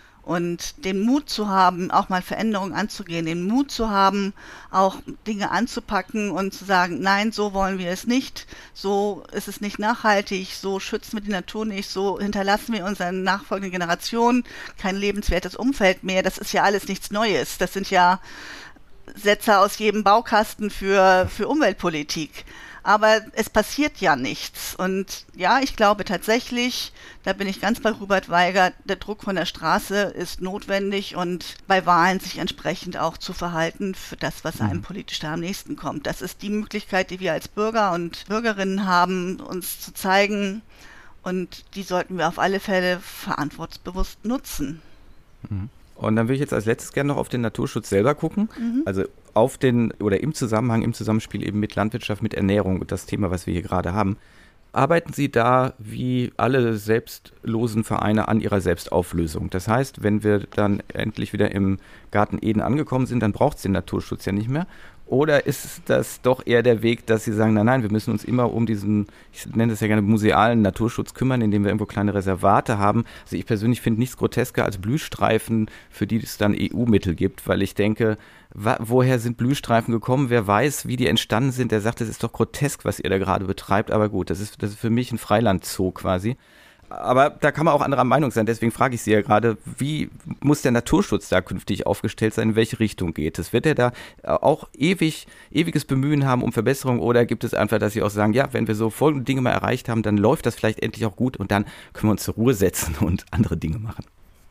Speaker 2: Und den Mut zu haben, auch mal Veränderungen anzugehen, den Mut zu haben, auch Dinge anzupacken und zu sagen, nein, so wollen wir es nicht, so ist es nicht nachhaltig, so schützen wir die Natur nicht, so hinterlassen wir unseren nachfolgenden Generationen kein lebenswertes Umfeld mehr. Das ist ja alles nichts Neues. Das sind ja Sätze aus jedem Baukasten für, für Umweltpolitik. Aber es passiert ja nichts. Und ja, ich glaube tatsächlich, da bin ich ganz bei Hubert Weiger, der Druck von der Straße ist notwendig und bei Wahlen sich entsprechend auch zu verhalten für das, was einem politisch da am nächsten kommt. Das ist die Möglichkeit, die wir als Bürger und Bürgerinnen haben, uns zu zeigen. Und die sollten wir auf alle Fälle verantwortungsbewusst nutzen.
Speaker 1: Mhm. Und dann würde ich jetzt als letztes gerne noch auf den Naturschutz selber gucken.
Speaker 2: Mhm.
Speaker 1: Also auf den oder im Zusammenhang, im Zusammenspiel eben mit Landwirtschaft, mit Ernährung und das Thema, was wir hier gerade haben. Arbeiten Sie da wie alle selbstlosen Vereine an ihrer Selbstauflösung? Das heißt, wenn wir dann endlich wieder im Garten Eden angekommen sind, dann braucht es den Naturschutz ja nicht mehr. Oder ist das doch eher der Weg, dass Sie sagen, nein, nein, wir müssen uns immer um diesen, ich nenne das ja gerne musealen Naturschutz kümmern, indem wir irgendwo kleine Reservate haben. Also ich persönlich finde nichts grotesker als Blühstreifen, für die es dann E U-Mittel gibt, weil ich denke, wa- woher sind Blühstreifen gekommen? Wer weiß, wie die entstanden sind? Der sagt, das ist doch grotesk, was ihr da gerade betreibt. Aber gut, das ist, das ist für mich ein Freilandzoo quasi. Aber da kann man auch anderer Meinung sein, deswegen frage ich Sie ja gerade, wie muss der Naturschutz da künftig aufgestellt sein, in welche Richtung geht es? Wird er da auch ewig, ewiges Bemühen haben um Verbesserung oder gibt es einfach, dass Sie auch sagen, ja, wenn wir so folgende Dinge mal erreicht haben, dann läuft das vielleicht endlich auch gut und dann können wir uns zur Ruhe setzen und andere Dinge machen?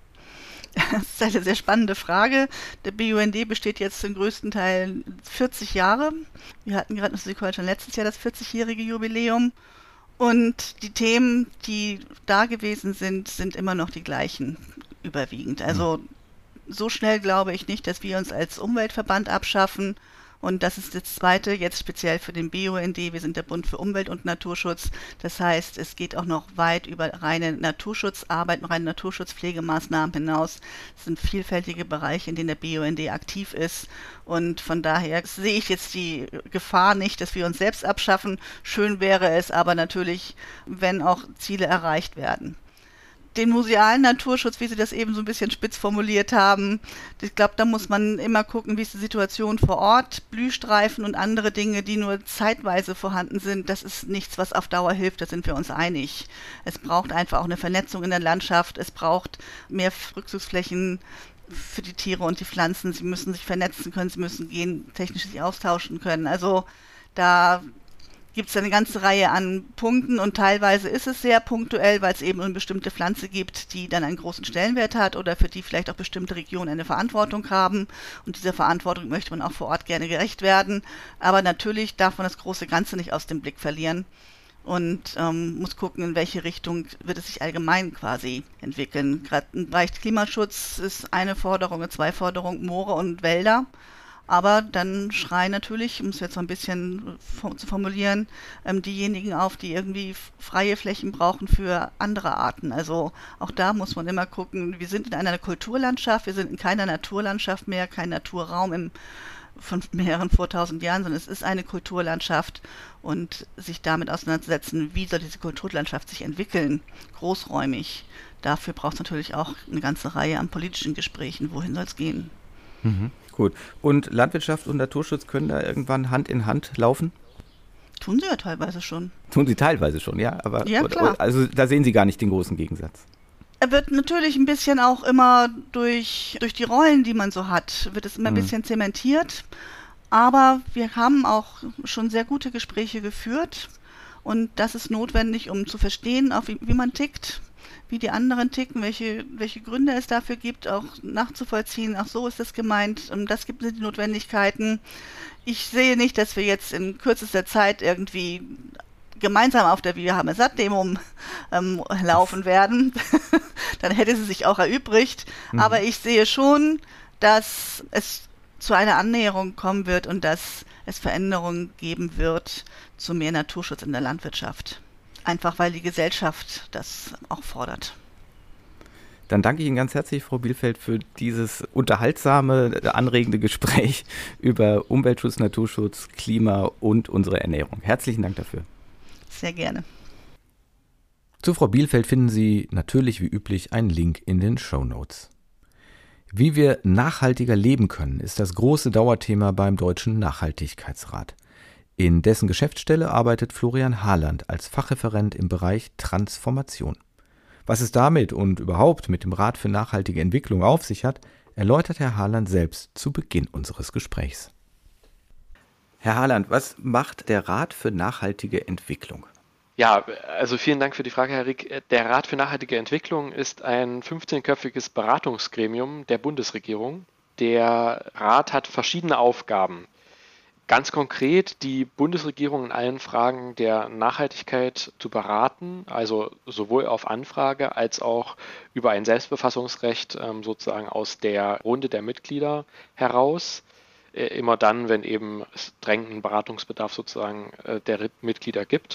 Speaker 2: Das ist eine sehr spannende Frage. Der B U N D besteht jetzt zum größten Teil vierzig Jahre. Wir hatten gerade in Schleswig-Holstein letztes Jahr das vierzigjährige Jubiläum. Und die Themen, die da gewesen sind, sind immer noch die gleichen, überwiegend. Also so schnell glaube ich nicht, dass wir uns als Umweltverband abschaffen. Und das ist das Zweite, jetzt speziell für den B U N D. Wir sind der Bund für Umwelt und Naturschutz. Das heißt, es geht auch noch weit über reine Naturschutzarbeit, reine Naturschutzpflegemaßnahmen hinaus. Es sind vielfältige Bereiche, in denen der B U N D aktiv ist. Und von daher sehe ich jetzt die Gefahr nicht, dass wir uns selbst abschaffen. Schön wäre es aber natürlich, wenn auch Ziele erreicht werden. den musealen Naturschutz, wie Sie das eben so ein bisschen spitz formuliert haben, ich glaube, da muss man immer gucken, wie ist die Situation vor Ort. Blühstreifen und andere Dinge, die nur zeitweise vorhanden sind, das ist nichts, was auf Dauer hilft, da sind wir uns einig. Es braucht einfach auch eine Vernetzung in der Landschaft, es braucht mehr Rückzugsflächen für die Tiere und die Pflanzen, sie müssen sich vernetzen können, sie müssen gentechnisch sich austauschen können. Also da gibt es eine ganze Reihe an Punkten und teilweise ist es sehr punktuell, weil es eben eine bestimmte Pflanze gibt, die dann einen großen Stellenwert hat oder für die vielleicht auch bestimmte Regionen eine Verantwortung haben und dieser Verantwortung möchte man auch vor Ort gerne gerecht werden. Aber natürlich darf man das große Ganze nicht aus dem Blick verlieren und ähm, muss gucken, in welche Richtung wird es sich allgemein quasi entwickeln. Gerade im Bereich Klimaschutz ist eine Forderung, zwei Forderungen Moore und Wälder. Aber dann schreien natürlich, um es jetzt so ein bisschen zu formulieren, ähm, diejenigen auf, die irgendwie freie Flächen brauchen für andere Arten. Also auch da muss man immer gucken, wir sind in einer Kulturlandschaft, wir sind in keiner Naturlandschaft mehr, kein Naturraum im, von mehreren vor tausend Jahren, sondern es ist eine Kulturlandschaft und sich damit auseinandersetzen, wie soll diese Kulturlandschaft sich entwickeln, großräumig. Dafür braucht es natürlich auch eine ganze Reihe an politischen Gesprächen, wohin soll es gehen.
Speaker 1: Mhm. Gut. Und Landwirtschaft und Naturschutz können da irgendwann Hand in Hand laufen?
Speaker 2: Tun sie ja teilweise schon.
Speaker 1: Tun sie teilweise schon, ja. Aber
Speaker 2: ja, klar.
Speaker 1: Also da sehen Sie gar nicht den großen Gegensatz.
Speaker 2: Er wird natürlich ein bisschen auch immer durch, durch die Rollen, die man so hat, wird es immer ein bisschen zementiert. Aber wir haben auch schon sehr gute Gespräche geführt. Und das ist notwendig, um zu verstehen, auch wie, wie man tickt, wie die anderen ticken, welche, welche Gründe es dafür gibt, auch nachzuvollziehen. Ach, so ist das gemeint, das gibt die Notwendigkeiten. Ich sehe nicht, dass wir jetzt in kürzester Zeit irgendwie gemeinsam auf der Wir haben es satt-Demo ähm, laufen werden. Dann hätte sie sich auch erübrigt. Mhm. Aber ich sehe schon, dass es zu einer Annäherung kommen wird und dass es Veränderungen geben wird zu mehr Naturschutz in der Landwirtschaft. Einfach weil die Gesellschaft das auch fordert.
Speaker 1: Dann danke ich Ihnen ganz herzlich, Frau Bielfeld, für dieses unterhaltsame, anregende Gespräch über Umweltschutz, Naturschutz, Klima und unsere Ernährung. Herzlichen Dank dafür.
Speaker 2: Sehr gerne.
Speaker 1: Zu Frau Bielfeld finden Sie natürlich wie üblich einen Link in den Shownotes. Wie wir nachhaltiger leben können, ist das große Dauerthema beim Deutschen Nachhaltigkeitsrat. In dessen Geschäftsstelle arbeitet Florian Harland als Fachreferent im Bereich Transformation. Was es damit und überhaupt mit dem Rat für nachhaltige Entwicklung auf sich hat, erläutert Herr Harland selbst zu Beginn unseres Gesprächs. Herr Harland, was macht der Rat für nachhaltige Entwicklung?
Speaker 3: Ja, also vielen Dank für die Frage, Herr Rieck. Der Rat für nachhaltige Entwicklung ist ein fünfzehnköpfiges Beratungsgremium der Bundesregierung. Der Rat hat verschiedene Aufgaben. Ganz konkret die Bundesregierung in allen Fragen der Nachhaltigkeit zu beraten, also sowohl auf Anfrage als auch über ein Selbstbefassungsrecht sozusagen aus der Runde der Mitglieder heraus. Immer dann, wenn eben es drängenden Beratungsbedarf sozusagen der Mitglieder gibt.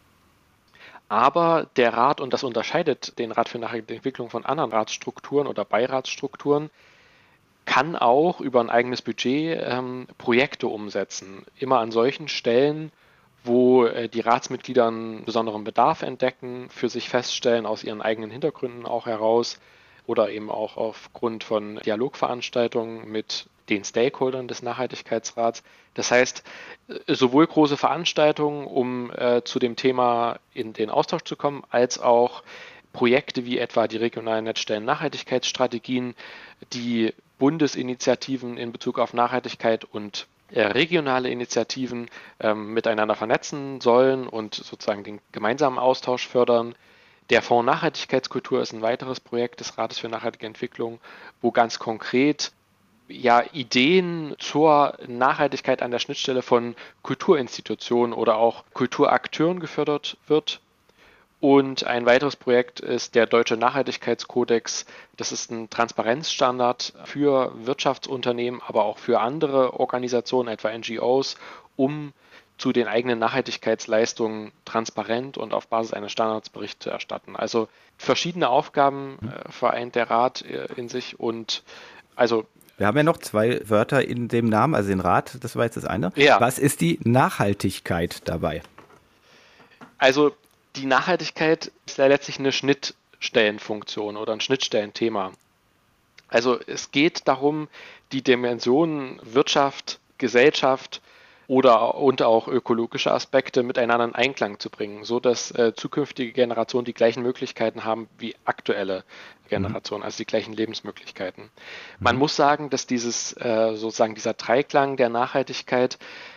Speaker 3: Aber der Rat, und das unterscheidet den Rat für nachhaltige Entwicklung von anderen Ratsstrukturen oder Beiratsstrukturen, kann auch über ein eigenes Budget ähm, Projekte umsetzen. Immer an solchen Stellen, wo äh, die Ratsmitglieder einen besonderen Bedarf entdecken, für sich feststellen, aus ihren eigenen Hintergründen auch heraus oder eben auch aufgrund von Dialogveranstaltungen mit den Stakeholdern des Nachhaltigkeitsrats. Das heißt, sowohl große Veranstaltungen, um äh, zu dem Thema in den Austausch zu kommen, als auch Projekte wie etwa die regionalen Netzstellen Nachhaltigkeitsstrategien, die Bundesinitiativen in Bezug auf Nachhaltigkeit und äh, regionale Initiativen ähm, miteinander vernetzen sollen und sozusagen den gemeinsamen Austausch fördern. Der Fonds Nachhaltigkeitskultur ist ein weiteres Projekt des Rates für nachhaltige Entwicklung, wo ganz konkret ja, Ideen zur Nachhaltigkeit an der Schnittstelle von Kulturinstitutionen oder auch Kulturakteuren gefördert wird. Und ein weiteres Projekt ist der Deutsche Nachhaltigkeitskodex. Das ist ein Transparenzstandard für Wirtschaftsunternehmen, aber auch für andere Organisationen, etwa N G Os, um zu den eigenen Nachhaltigkeitsleistungen transparent und auf Basis eines Standards Bericht zu erstatten. Also verschiedene Aufgaben äh, vereint der Rat äh, in sich und also
Speaker 1: wir haben ja noch zwei Wörter in dem Namen, also den Rat, das war jetzt das eine.
Speaker 3: Ja.
Speaker 1: Was ist die Nachhaltigkeit dabei?
Speaker 3: Also die Nachhaltigkeit ist ja letztlich eine Schnitt, Schnittstellenfunktion oder ein Schnittstellenthema. Also es geht darum, die Dimensionen Wirtschaft, Gesellschaft oder und auch ökologische Aspekte miteinander in Einklang zu bringen, so dass äh, zukünftige Generationen die gleichen Möglichkeiten haben wie aktuelle Generationen, mhm. also die gleichen Lebensmöglichkeiten. Man mhm. muss sagen, dass dieses äh, sozusagen dieser Dreiklang der Nachhaltigkeit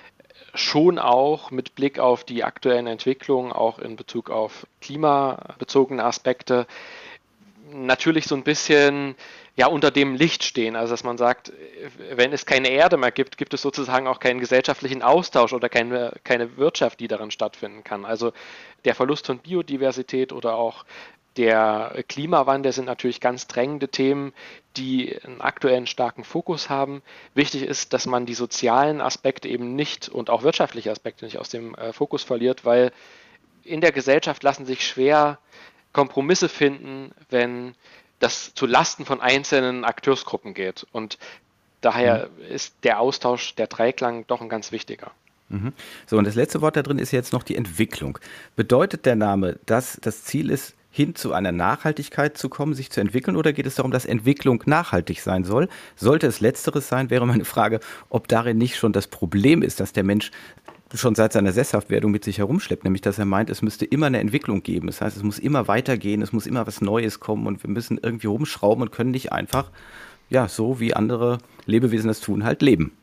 Speaker 3: schon auch mit Blick auf die aktuellen Entwicklungen, auch in Bezug auf klimabezogene Aspekte, natürlich so ein bisschen ja unter dem Licht stehen. Also dass man sagt, wenn es keine Erde mehr gibt, gibt es sozusagen auch keinen gesellschaftlichen Austausch oder keine, keine Wirtschaft, die darin stattfinden kann. Also der Verlust von Biodiversität oder auch der Klimawandel sind natürlich ganz drängende Themen, die einen aktuellen starken Fokus haben. Wichtig ist, dass man die sozialen Aspekte eben nicht und auch wirtschaftliche Aspekte nicht aus dem äh, Fokus verliert, weil in der Gesellschaft lassen sich schwer Kompromisse finden, wenn das zu Lasten von einzelnen Akteursgruppen geht. Und daher mhm. ist der Austausch, der Dreiklang doch ein ganz wichtiger.
Speaker 1: Mhm. So, und das letzte Wort da drin ist jetzt noch die Entwicklung. Bedeutet der Name, dass das Ziel ist, hin zu einer Nachhaltigkeit zu kommen, sich zu entwickeln, oder geht es darum, dass Entwicklung nachhaltig sein soll? Sollte es Letzteres sein, wäre meine Frage, ob darin nicht schon das Problem ist, dass der Mensch schon seit seiner Sesshaftwerdung mit sich herumschleppt, nämlich dass er meint, es müsste immer eine Entwicklung geben. Das heißt, es muss immer weitergehen, es muss immer was Neues kommen und wir müssen irgendwie rumschrauben und können nicht einfach, ja, so wie andere Lebewesen das tun, halt leben.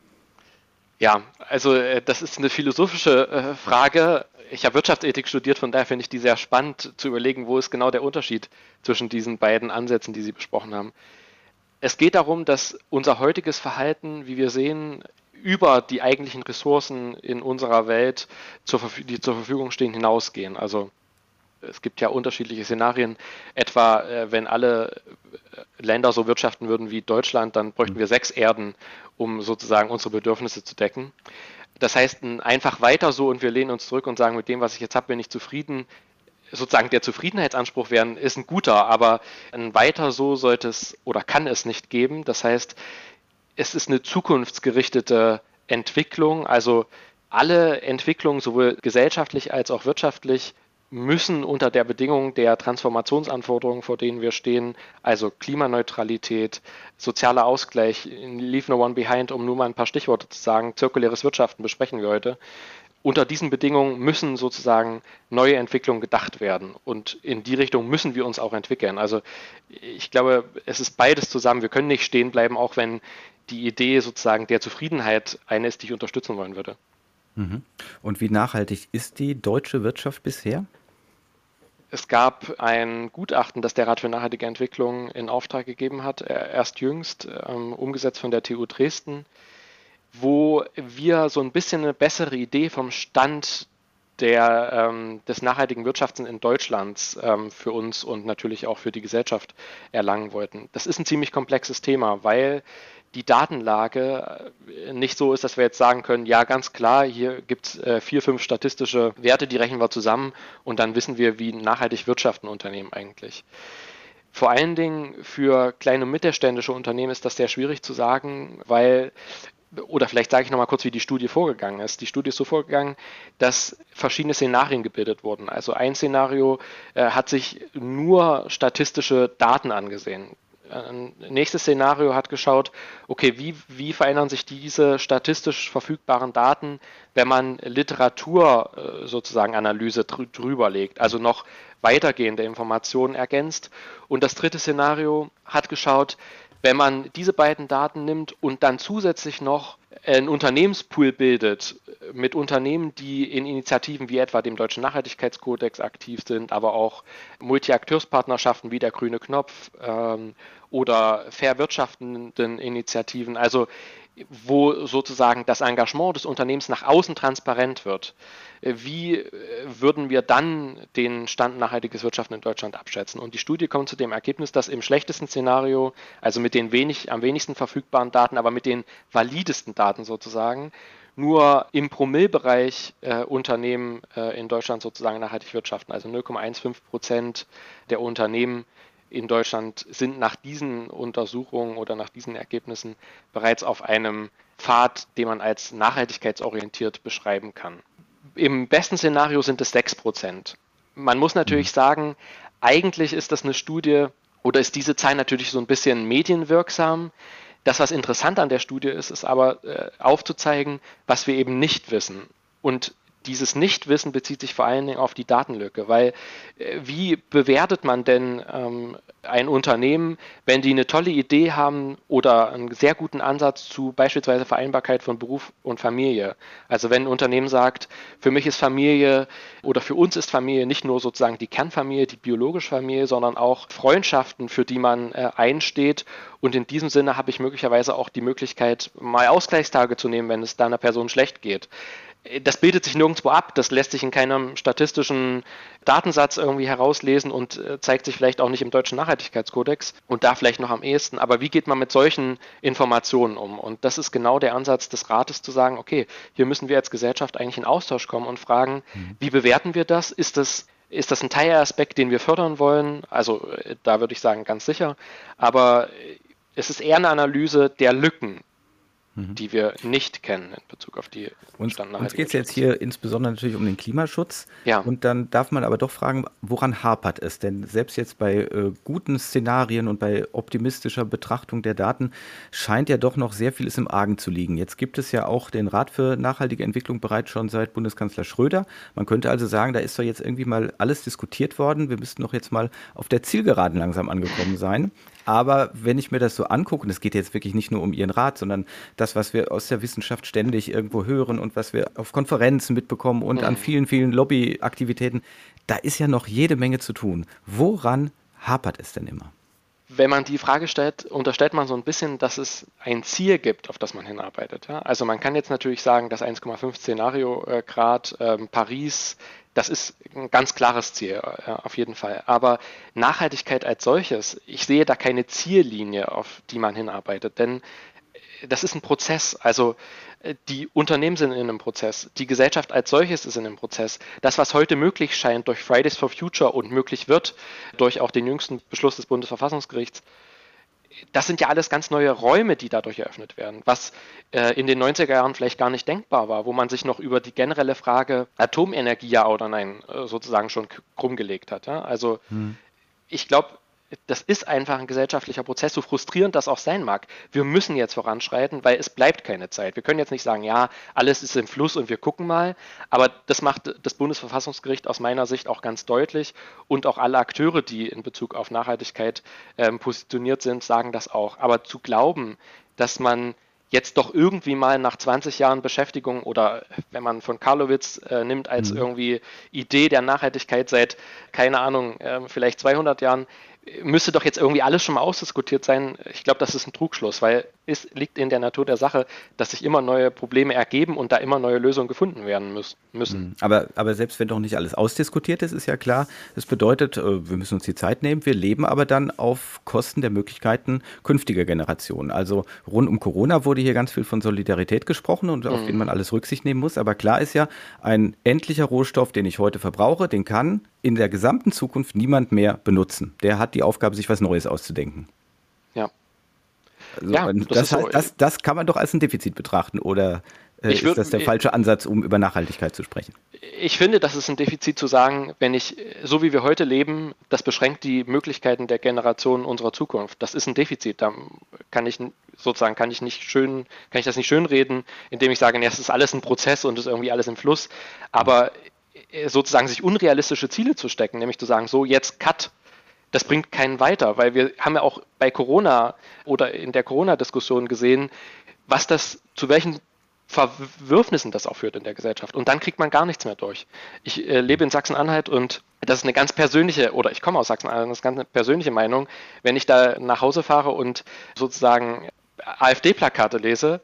Speaker 3: Ja, also das ist eine philosophische äh, Frage. Ich habe Wirtschaftsethik studiert, von daher finde ich die sehr spannend zu überlegen, wo ist genau der Unterschied zwischen diesen beiden Ansätzen, die Sie besprochen haben. Es geht darum, dass unser heutiges Verhalten, wie wir sehen, über die eigentlichen Ressourcen in unserer Welt, zur Verf- die zur Verfügung stehen, hinausgehen. Also es gibt ja unterschiedliche Szenarien. Etwa, äh, wenn alle Länder so wirtschaften würden wie Deutschland, dann bräuchten wir sechs Erden, um sozusagen unsere Bedürfnisse zu decken. Das heißt, ein einfach weiter so und wir lehnen uns zurück und sagen, mit dem, was ich jetzt habe, bin ich zufrieden. Sozusagen der Zufriedenheitsanspruch wären, ist ein guter, aber ein weiter so sollte es oder kann es nicht geben. Das heißt, es ist eine zukunftsgerichtete Entwicklung. Also alle Entwicklungen, sowohl gesellschaftlich als auch wirtschaftlich, müssen unter der Bedingung der Transformationsanforderungen, vor denen wir stehen, also Klimaneutralität, sozialer Ausgleich, Leave No One Behind, um nur mal ein paar Stichworte zu sagen, zirkuläres Wirtschaften besprechen wir heute. Unter diesen Bedingungen müssen sozusagen neue Entwicklungen gedacht werden und in die Richtung müssen wir uns auch entwickeln. Also ich glaube, es ist beides zusammen. Wir können nicht stehen bleiben, auch wenn die Idee sozusagen der Zufriedenheit eine ist, die ich unterstützen wollen würde.
Speaker 1: Und wie nachhaltig ist die deutsche Wirtschaft bisher?
Speaker 3: Es gab ein Gutachten, das der Rat für nachhaltige Entwicklung in Auftrag gegeben hat, erst jüngst ähm, umgesetzt von der T U Dresden, wo wir so ein bisschen eine bessere Idee vom Stand der, ähm, des nachhaltigen Wirtschaftens in Deutschland ähm, für uns und natürlich auch für die Gesellschaft erlangen wollten. Das ist ein ziemlich komplexes Thema, weil die Datenlage nicht so ist, dass wir jetzt sagen können, ja ganz klar, hier gibt es äh, vier, fünf statistische Werte, die rechnen wir zusammen und dann wissen wir, wie nachhaltig wirtschaften Unternehmen eigentlich. Vor allen Dingen für kleine und mittelständische Unternehmen ist das sehr schwierig zu sagen, weil, oder vielleicht sage ich nochmal kurz, wie die Studie vorgegangen ist. Die Studie ist so vorgegangen, dass verschiedene Szenarien gebildet wurden. Also ein Szenario äh, hat sich nur statistische Daten angesehen. Ein nächstes Szenario hat geschaut, okay, wie, wie verändern sich diese statistisch verfügbaren Daten, wenn man Literatur äh, sozusagen Analyse drü- drüber legt, also noch weitergehende Informationen ergänzt. Und das dritte Szenario hat geschaut, wenn man diese beiden Daten nimmt und dann zusätzlich noch einen Unternehmenspool bildet mit Unternehmen, die in Initiativen wie etwa dem Deutschen Nachhaltigkeitskodex aktiv sind, aber auch Multi-Akteurspartnerschaften wie der Grüne Knopf ähm, oder fair wirtschaftenden Initiativen, also wo sozusagen das Engagement des Unternehmens nach außen transparent wird. Wie würden wir dann den Stand nachhaltiges Wirtschaften in Deutschland abschätzen? Und die Studie kommt zu dem Ergebnis, dass im schlechtesten Szenario, also mit den wenig, am wenigsten verfügbaren Daten, aber mit den validesten Daten sozusagen, nur im Promillebereich äh, Unternehmen äh, in Deutschland sozusagen nachhaltig wirtschaften. Also null Komma fünfzehn Prozent der Unternehmen in Deutschland sind nach diesen Untersuchungen oder nach diesen Ergebnissen bereits auf einem Pfad, den man als nachhaltigkeitsorientiert beschreiben kann. Im besten Szenario sind es sechs Prozent. Man muss natürlich sagen, eigentlich ist das eine Studie oder ist diese Zahl natürlich so ein bisschen medienwirksam. Das, was interessant an der Studie ist, ist aber äh, aufzuzeigen, was wir eben nicht wissen. Und dieses Nichtwissen bezieht sich vor allen Dingen auf die Datenlücke, weil äh, wie bewertet man denn ähm, ein Unternehmen, wenn die eine tolle Idee haben oder einen sehr guten Ansatz zu beispielsweise Vereinbarkeit von Beruf und Familie? Also wenn ein Unternehmen sagt, für mich ist Familie oder für uns ist Familie nicht nur sozusagen die Kernfamilie, die biologische Familie, sondern auch Freundschaften, für die man äh, einsteht. Und in diesem Sinne habe ich möglicherweise auch die Möglichkeit, mal Ausgleichstage zu nehmen, wenn es da einer Person schlecht geht. Das bildet sich nirgendwo ab, das lässt sich in keinem statistischen Datensatz irgendwie herauslesen und äh, zeigt sich vielleicht auch nicht im deutschen Nachhaltigkeitskodex und da vielleicht noch am ehesten. Aber wie geht man mit solchen Informationen um? Und das ist genau der Ansatz des Rates, zu sagen, okay, hier müssen wir als Gesellschaft eigentlich in Austausch kommen und fragen, mhm. wie bewerten wir das? Ist das Ist das ein Teilaspekt, den wir fördern wollen? Also äh, da würde ich sagen, ganz sicher. Aber es ist eher eine Analyse der Lücken, die wir nicht kennen in Bezug auf die
Speaker 1: Standardnachhaltigkeit. Uns geht es jetzt hier insbesondere natürlich um den Klimaschutz.
Speaker 3: Ja.
Speaker 1: Und dann darf man aber doch fragen, woran hapert es? Denn selbst jetzt bei äh, guten Szenarien und bei optimistischer Betrachtung der Daten scheint ja doch noch sehr vieles im Argen zu liegen. Jetzt gibt es ja auch den Rat für nachhaltige Entwicklung bereits schon seit Bundeskanzler Schröder. Man könnte also sagen, da ist doch jetzt irgendwie mal alles diskutiert worden. Wir müssten doch jetzt mal auf der Zielgeraden langsam angekommen sein. Aber wenn ich mir das so angucke, und es geht jetzt wirklich nicht nur um Ihren Rat, sondern das, was wir aus der Wissenschaft ständig irgendwo hören und was wir auf Konferenzen mitbekommen und mhm. an vielen, vielen Lobbyaktivitäten, da ist ja noch jede Menge zu tun. Woran hapert es denn immer?
Speaker 3: Wenn man die Frage stellt, unterstellt man so ein bisschen, dass es ein Ziel gibt, auf das man hinarbeitet. Ja? Also man kann jetzt natürlich sagen, das eins Komma fünf Szenario äh, Grad, ähm, Paris, das ist ein ganz klares Ziel, äh, auf jeden Fall. Aber Nachhaltigkeit als solches, ich sehe da keine Ziellinie, auf die man hinarbeitet, denn das ist ein Prozess. Also die Unternehmen sind in einem Prozess, die Gesellschaft als solches ist in einem Prozess. Das, was heute möglich scheint durch Fridays for Future und möglich wird durch auch den jüngsten Beschluss des Bundesverfassungsgerichts, das sind ja alles ganz neue Räume, die dadurch eröffnet werden, was äh, in den neunziger Jahren vielleicht gar nicht denkbar war, wo man sich noch über die generelle Frage Atomenergie ja oder nein äh, sozusagen schon krumm gelegt hat. Ja? Also hm. ich glaube, das ist einfach ein gesellschaftlicher Prozess, so frustrierend das auch sein mag. Wir müssen jetzt voranschreiten, weil es bleibt keine Zeit. Wir können jetzt nicht sagen, ja, alles ist im Fluss und wir gucken mal, aber das macht das Bundesverfassungsgericht aus meiner Sicht auch ganz deutlich und auch alle Akteure, die in Bezug auf Nachhaltigkeit ähm, positioniert sind, sagen das auch. Aber zu glauben, dass man jetzt doch irgendwie mal nach zwanzig Jahren Beschäftigung oder wenn man von Karlowitz äh, nimmt als mhm. irgendwie Idee der Nachhaltigkeit seit, keine Ahnung, äh, vielleicht zweihundert Jahren, müsste doch jetzt irgendwie alles schon mal ausdiskutiert sein. Ich glaube, das ist ein Trugschluss, weil es liegt in der Natur der Sache, dass sich immer neue Probleme ergeben und da immer neue Lösungen gefunden werden müssen.
Speaker 1: Aber, aber selbst wenn doch nicht alles ausdiskutiert ist, ist ja klar, das bedeutet, wir müssen uns die Zeit nehmen, wir leben aber dann auf Kosten der Möglichkeiten künftiger Generationen. Also rund um Corona wurde hier ganz viel von Solidarität gesprochen und auf mhm. den man alles Rücksicht nehmen muss. Aber klar ist ja, ein endlicher Rohstoff, den ich heute verbrauche, den kann in der gesamten Zukunft niemand mehr benutzen. Der hat die Aufgabe, sich was Neues auszudenken.
Speaker 3: Ja.
Speaker 1: Also, ja das, das, heißt, so. das, das kann man doch als ein Defizit betrachten, oder äh, ist würd, das der falsche Ansatz, um über Nachhaltigkeit zu sprechen?
Speaker 3: Ich finde, das ist ein Defizit zu sagen, wenn ich, so wie wir heute leben, das beschränkt die Möglichkeiten der Generationen unserer Zukunft. Das ist ein Defizit. Da kann ich sozusagen kann ich nicht schön, kann ich das nicht schönreden, indem ich sage, nee, es ist alles ein Prozess und es ist irgendwie alles im Fluss. Aber sozusagen sich unrealistische Ziele zu stecken, nämlich zu sagen, so jetzt Cut, das bringt keinen weiter, weil wir haben ja auch bei Corona oder in der Corona-Diskussion gesehen, was das, zu welchen Verwürfnissen das auch führt in der Gesellschaft. Und dann kriegt man gar nichts mehr durch. Ich äh, lebe in Sachsen-Anhalt und das ist eine ganz persönliche, oder ich komme aus Sachsen-Anhalt, das ist eine ganz persönliche Meinung, wenn ich da nach Hause fahre und sozusagen AfD-Plakate lese,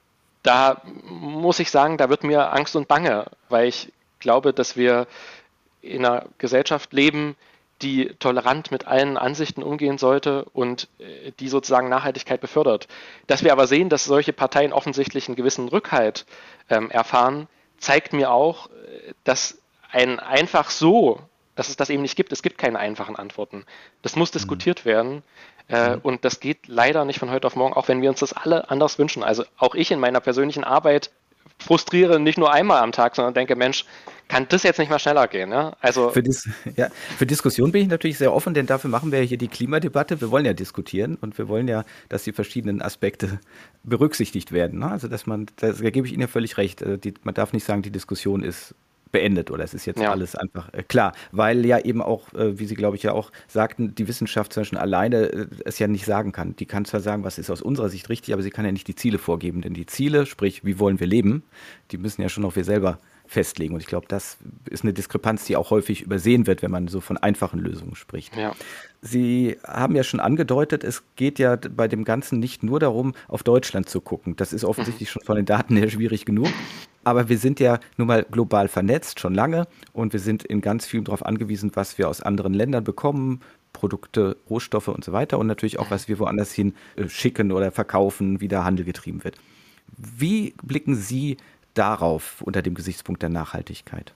Speaker 3: da muss ich sagen, da wird mir Angst und Bange, weil ich glaube, dass wir in einer Gesellschaft leben, die tolerant mit allen Ansichten umgehen sollte und die sozusagen Nachhaltigkeit befördert. Dass wir aber sehen, dass solche Parteien offensichtlich einen gewissen Rückhalt ähm, erfahren, zeigt mir auch, dass ein einfach so, dass es das eben nicht gibt. Es gibt keine einfachen Antworten. Das muss diskutiert werden. Äh, mhm. Und das geht leider nicht von heute auf morgen, auch wenn wir uns das alle anders wünschen. Also auch ich in meiner persönlichen Arbeit frustriere nicht nur einmal am Tag, sondern denke, Mensch, kann das jetzt nicht mal schneller gehen? Ne? Also
Speaker 1: für, Dis- ja, für Diskussion bin ich natürlich sehr offen, denn dafür machen wir ja hier die Klimadebatte. Wir wollen ja diskutieren und wir wollen ja, dass die verschiedenen Aspekte berücksichtigt werden. Ne? Also dass man, da gebe ich Ihnen ja völlig recht, äh, die, man darf nicht sagen, die Diskussion ist beendet oder es ist jetzt
Speaker 3: ja.
Speaker 1: alles einfach äh, klar, weil ja eben auch, äh, wie Sie glaube ich ja auch sagten, die Wissenschaft zum Beispiel alleine äh, es ja nicht sagen kann. Die kann zwar sagen, was ist aus unserer Sicht richtig, aber sie kann ja nicht die Ziele vorgeben, denn die Ziele, sprich, wie wollen wir leben, die müssen ja schon auch wir selber festlegen. Und ich glaube, das ist eine Diskrepanz, die auch häufig übersehen wird, wenn man so von einfachen Lösungen spricht.
Speaker 3: Ja.
Speaker 1: Sie haben ja schon angedeutet, es geht ja bei dem Ganzen nicht nur darum, auf Deutschland zu gucken. Das ist offensichtlich mhm. schon von den Daten her schwierig genug. Aber wir sind ja nun mal global vernetzt, schon lange. Und wir sind in ganz vielem darauf angewiesen, was wir aus anderen Ländern bekommen. Produkte, Rohstoffe und so weiter. Und natürlich auch, was wir woanders hin äh, schicken oder verkaufen, wie der Handel getrieben wird. Wie blicken Sie darauf unter dem Gesichtspunkt der Nachhaltigkeit?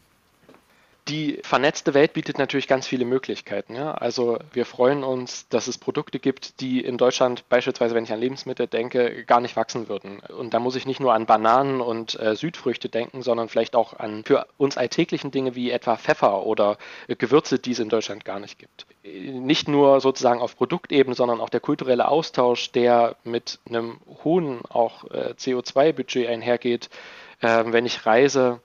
Speaker 3: Die vernetzte Welt bietet natürlich ganz viele Möglichkeiten. Ja? Also wir freuen uns, dass es Produkte gibt, die in Deutschland beispielsweise, wenn ich an Lebensmittel denke, gar nicht wachsen würden. Und da muss ich nicht nur an Bananen und äh, Südfrüchte denken, sondern vielleicht auch an für uns alltäglichen Dinge wie etwa Pfeffer oder äh, Gewürze, die es in Deutschland gar nicht gibt. Nicht nur sozusagen auf Produktebene, sondern auch der kulturelle Austausch, der mit einem hohen auch äh, C O zwei Budget einhergeht, äh, wenn ich reise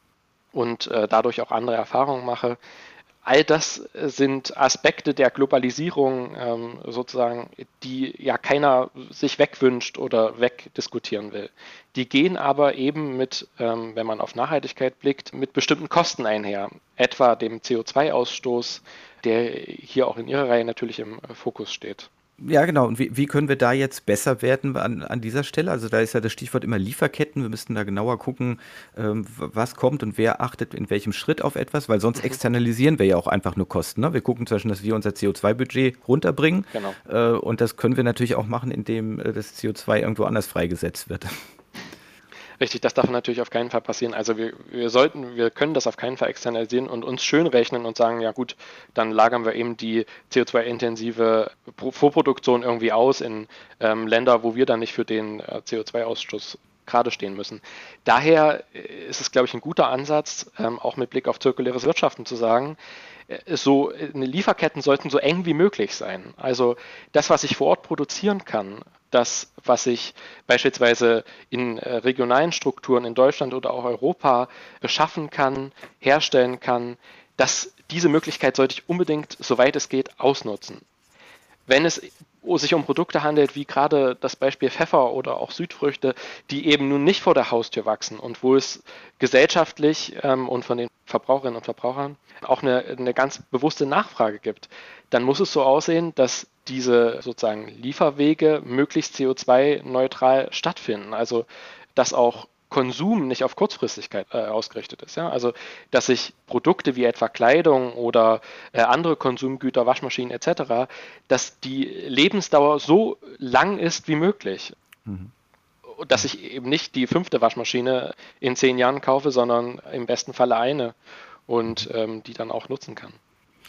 Speaker 3: und äh, dadurch auch andere Erfahrungen mache. All das sind Aspekte der Globalisierung ähm, sozusagen, die ja keiner sich wegwünscht oder wegdiskutieren will. Die gehen aber eben mit, ähm, wenn man auf Nachhaltigkeit blickt, mit bestimmten Kosten einher, etwa dem C O zwei Ausstoß, der hier auch in Ihrer Reihe natürlich im Fokus steht.
Speaker 1: Ja, genau. Und wie, wie können wir da jetzt besser werden an, an dieser Stelle? Also da ist ja das Stichwort immer Lieferketten. Wir müssten da genauer gucken, ähm, was kommt und wer achtet in welchem Schritt auf etwas, weil sonst mhm. externalisieren wir ja auch einfach nur Kosten. Ne? Wir gucken zum Beispiel, dass wir unser C O zwei Budget runterbringen.
Speaker 3: Genau.
Speaker 1: Äh, und das können wir natürlich auch machen, indem äh, das C O zwei irgendwo anders freigesetzt wird.
Speaker 3: Richtig, das darf natürlich auf keinen Fall passieren. Also wir, wir sollten, wir können das auf keinen Fall externalisieren und uns schön rechnen und sagen, ja gut, dann lagern wir eben die C O zwei intensive Vorproduktion irgendwie aus in ähm, Länder, wo wir dann nicht für den äh, C O zwei Ausstoß gerade stehen müssen. Daher ist es, glaube ich, ein guter Ansatz, ähm, auch mit Blick auf zirkuläres Wirtschaften zu sagen, äh, so eine Lieferketten sollten so eng wie möglich sein. Also das, was ich vor Ort produzieren kann, das, was ich beispielsweise in äh, regionalen Strukturen in Deutschland oder auch Europa beschaffen kann, herstellen kann, dass diese Möglichkeit sollte ich unbedingt, soweit es geht, ausnutzen. Wenn es sich um Produkte handelt, wie gerade das Beispiel Pfeffer oder auch Südfrüchte, die eben nun nicht vor der Haustür wachsen und wo es gesellschaftlich ähm, und von den Verbraucherinnen und Verbrauchern auch eine, eine ganz bewusste Nachfrage gibt, dann muss es so aussehen, dass diese sozusagen Lieferwege möglichst C O zwei neutral stattfinden. Also dass auch Konsum nicht auf Kurzfristigkeit äh, ausgerichtet ist. Ja? Also dass sich Produkte wie etwa Kleidung oder äh, andere Konsumgüter, Waschmaschinen et cetera, dass die Lebensdauer so lang ist wie möglich. Mhm. Dass ich eben nicht die fünfte Waschmaschine in zehn Jahren kaufe, sondern im besten Falle eine und ähm, die dann auch nutzen kann.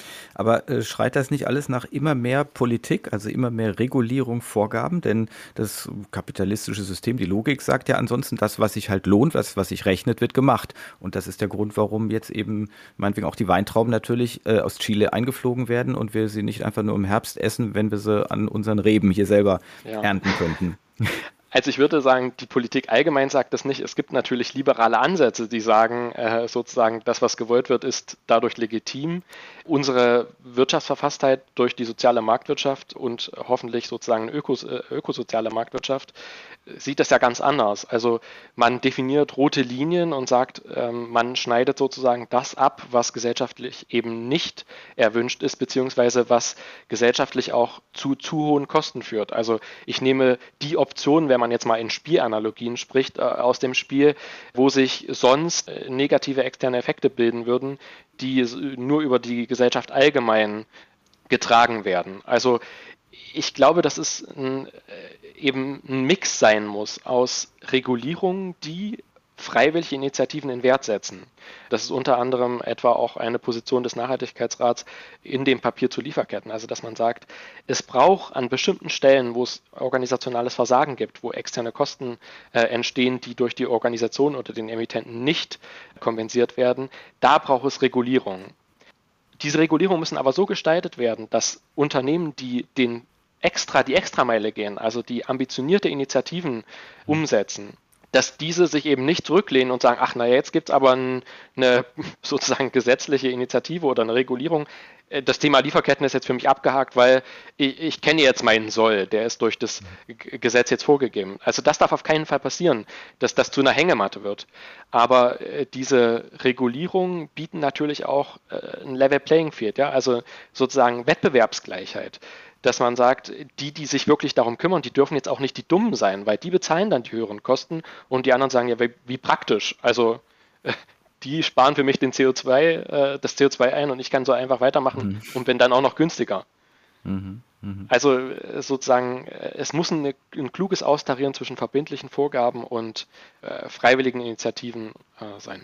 Speaker 1: Aber äh, schreit das nicht alles nach immer mehr Politik, also immer mehr Regulierung, Vorgaben? Denn das kapitalistische System, die Logik sagt ja ansonsten, das, was sich halt lohnt, was, was sich rechnet, wird gemacht. Und das ist der Grund, warum jetzt eben meinetwegen auch die Weintrauben natürlich äh, aus Chile eingeflogen werden und wir sie nicht einfach nur im Herbst essen, wenn wir sie an unseren Reben hier selber ja. ernten könnten.
Speaker 3: Also ich würde sagen, die Politik allgemein sagt das nicht. Es gibt natürlich liberale Ansätze, die sagen, äh, sozusagen, das, was gewollt wird, ist dadurch legitim. Unsere Wirtschaftsverfasstheit durch die soziale Marktwirtschaft und hoffentlich sozusagen eine ökos, äh, ökosoziale Marktwirtschaft sieht das ja ganz anders. Also man definiert rote Linien und sagt, ähm, man schneidet sozusagen das ab, was gesellschaftlich eben nicht erwünscht ist, beziehungsweise was gesellschaftlich auch zu zu hohen Kosten führt. Also ich nehme die Option, wenn man jetzt mal in Spielanalogien spricht, äh, aus dem Spiel, wo sich sonst äh, negative externe Effekte bilden würden, die nur über die Gesellschaft allgemein getragen werden. Also ich glaube, dass es ein, eben ein Mix sein muss aus Regulierungen, die freiwillige Initiativen in Wert setzen. Das ist unter anderem etwa auch eine Position des Nachhaltigkeitsrats in dem Papier zu Lieferketten. Also dass man sagt, es braucht an bestimmten Stellen, wo es organisationales Versagen gibt, wo externe Kosten äh, entstehen, die durch die Organisation oder den Emittenten nicht kompensiert werden, da braucht es Regulierung. Diese Regulierungen müssen aber so gestaltet werden, dass Unternehmen, die den extra, die Extrameile gehen, also die ambitionierte Initiativen umsetzen, dass diese sich eben nicht zurücklehnen und sagen, ach naja, jetzt gibt es aber ein, eine sozusagen gesetzliche Initiative oder eine Regulierung. Das Thema Lieferketten ist jetzt für mich abgehakt, weil ich, ich kenne jetzt meinen Soll, der ist durch das Gesetz jetzt vorgegeben. Also das darf auf keinen Fall passieren, dass das zu einer Hängematte wird. Aber äh, diese Regulierungen bieten natürlich auch äh, ein Level Playing Field, ja, also sozusagen Wettbewerbsgleichheit. Dass man sagt, die, die sich wirklich darum kümmern, die dürfen jetzt auch nicht die Dummen sein, weil die bezahlen dann die höheren Kosten und die anderen sagen, ja, wie, wie praktisch. Also äh, die sparen für mich den C O zwei, äh, das C O zwei ein und ich kann so einfach weitermachen mhm. und bin dann auch noch günstiger. Mhm. Mhm. Also äh, sozusagen, äh, es muss ein, ein kluges Austarieren zwischen verbindlichen Vorgaben und äh, freiwilligen Initiativen äh, sein.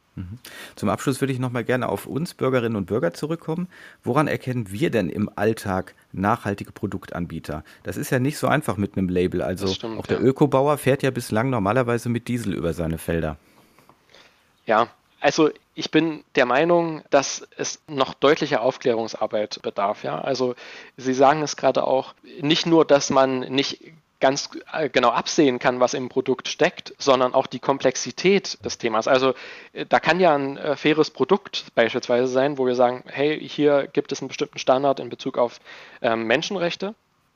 Speaker 1: Zum Abschluss würde ich noch mal gerne auf uns Bürgerinnen und Bürger zurückkommen. Woran erkennen wir denn im Alltag nachhaltige Produktanbieter? Das ist ja nicht so einfach mit einem Label. Also stimmt, auch der ja. Ökobauer fährt ja bislang normalerweise mit Diesel über seine Felder.
Speaker 3: Ja, also ich bin der Meinung, dass es noch deutlicher Aufklärungsarbeit bedarf. Ja? Also Sie sagen es gerade auch, nicht nur, dass man nicht ganz genau absehen kann, was im Produkt steckt, sondern auch die Komplexität des Themas. Also da kann ja ein äh, faires Produkt beispielsweise sein, wo wir sagen, hey, hier gibt es einen bestimmten Standard in Bezug auf ähm, Menschenrechte.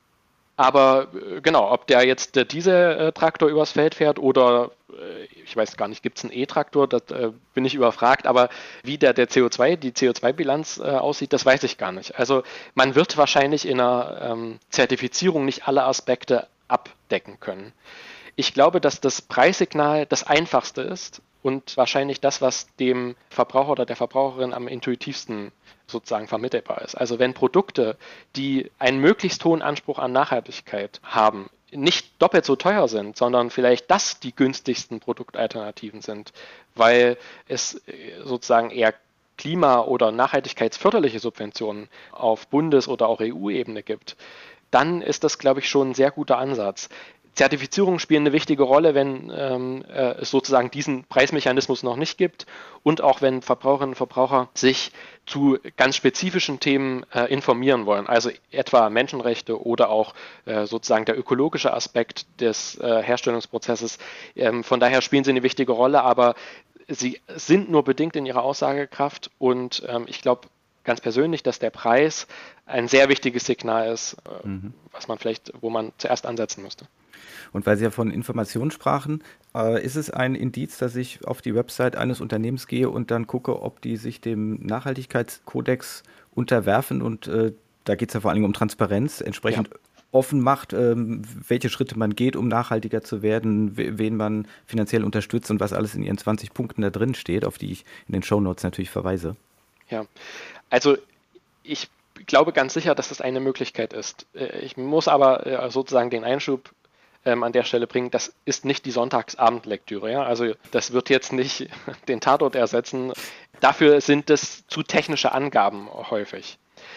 Speaker 3: Aber äh, genau, ob der jetzt der Dieseltraktor übers Feld fährt oder, äh, ich weiß gar nicht, gibt es einen E-Traktor, das äh, bin ich überfragt, aber wie der, der C O zwei, die C O zwei Bilanz äh, aussieht, das weiß ich gar nicht. Also man wird wahrscheinlich in einer ähm, Zertifizierung nicht alle Aspekte abdecken können. Ich glaube, dass das Preissignal das einfachste ist und wahrscheinlich das, was dem Verbraucher oder der Verbraucherin am intuitivsten sozusagen vermittelbar ist. Also wenn Produkte, die einen möglichst hohen Anspruch an Nachhaltigkeit haben, nicht doppelt so teuer sind, sondern vielleicht das die günstigsten Produktalternativen sind, weil es sozusagen eher klima- oder nachhaltigkeitsförderliche Subventionen auf Bundes- oder auch E U-Ebene gibt, dann ist das, glaube ich, schon ein sehr guter Ansatz. Zertifizierungen spielen eine wichtige Rolle, wenn ähm, äh, es sozusagen diesen Preismechanismus noch nicht gibt und auch wenn Verbraucherinnen und Verbraucher sich zu ganz spezifischen Themen äh, informieren wollen, also etwa Menschenrechte oder auch äh, sozusagen der ökologische Aspekt des äh, Herstellungsprozesses. Ähm, von daher spielen sie eine wichtige Rolle, aber sie sind nur bedingt in ihrer Aussagekraft und ähm, ich glaube, ganz persönlich, dass der Preis ein sehr wichtiges Signal ist, mhm. was man vielleicht, wo man zuerst ansetzen müsste.
Speaker 1: Und weil Sie ja von Informationen sprachen, äh, ist es ein Indiz, dass ich auf die Website eines Unternehmens gehe und dann gucke, ob die sich dem Nachhaltigkeitskodex unterwerfen und äh, da geht es ja vor allem um Transparenz, entsprechend ja. offen macht, ähm, welche Schritte man geht, um nachhaltiger zu werden, wen man finanziell unterstützt und was alles in Ihren zwanzig Punkten da drin steht, auf die ich in den Shownotes natürlich verweise.
Speaker 3: Ja, also ich glaube ganz sicher, dass das eine Möglichkeit ist. Ich muss aber sozusagen den Einschub ähm, an der Stelle bringen, das ist nicht die Sonntagsabendlektüre. Ja? Also das wird jetzt nicht den Tatort ersetzen. Dafür sind es zu technische Angaben häufig.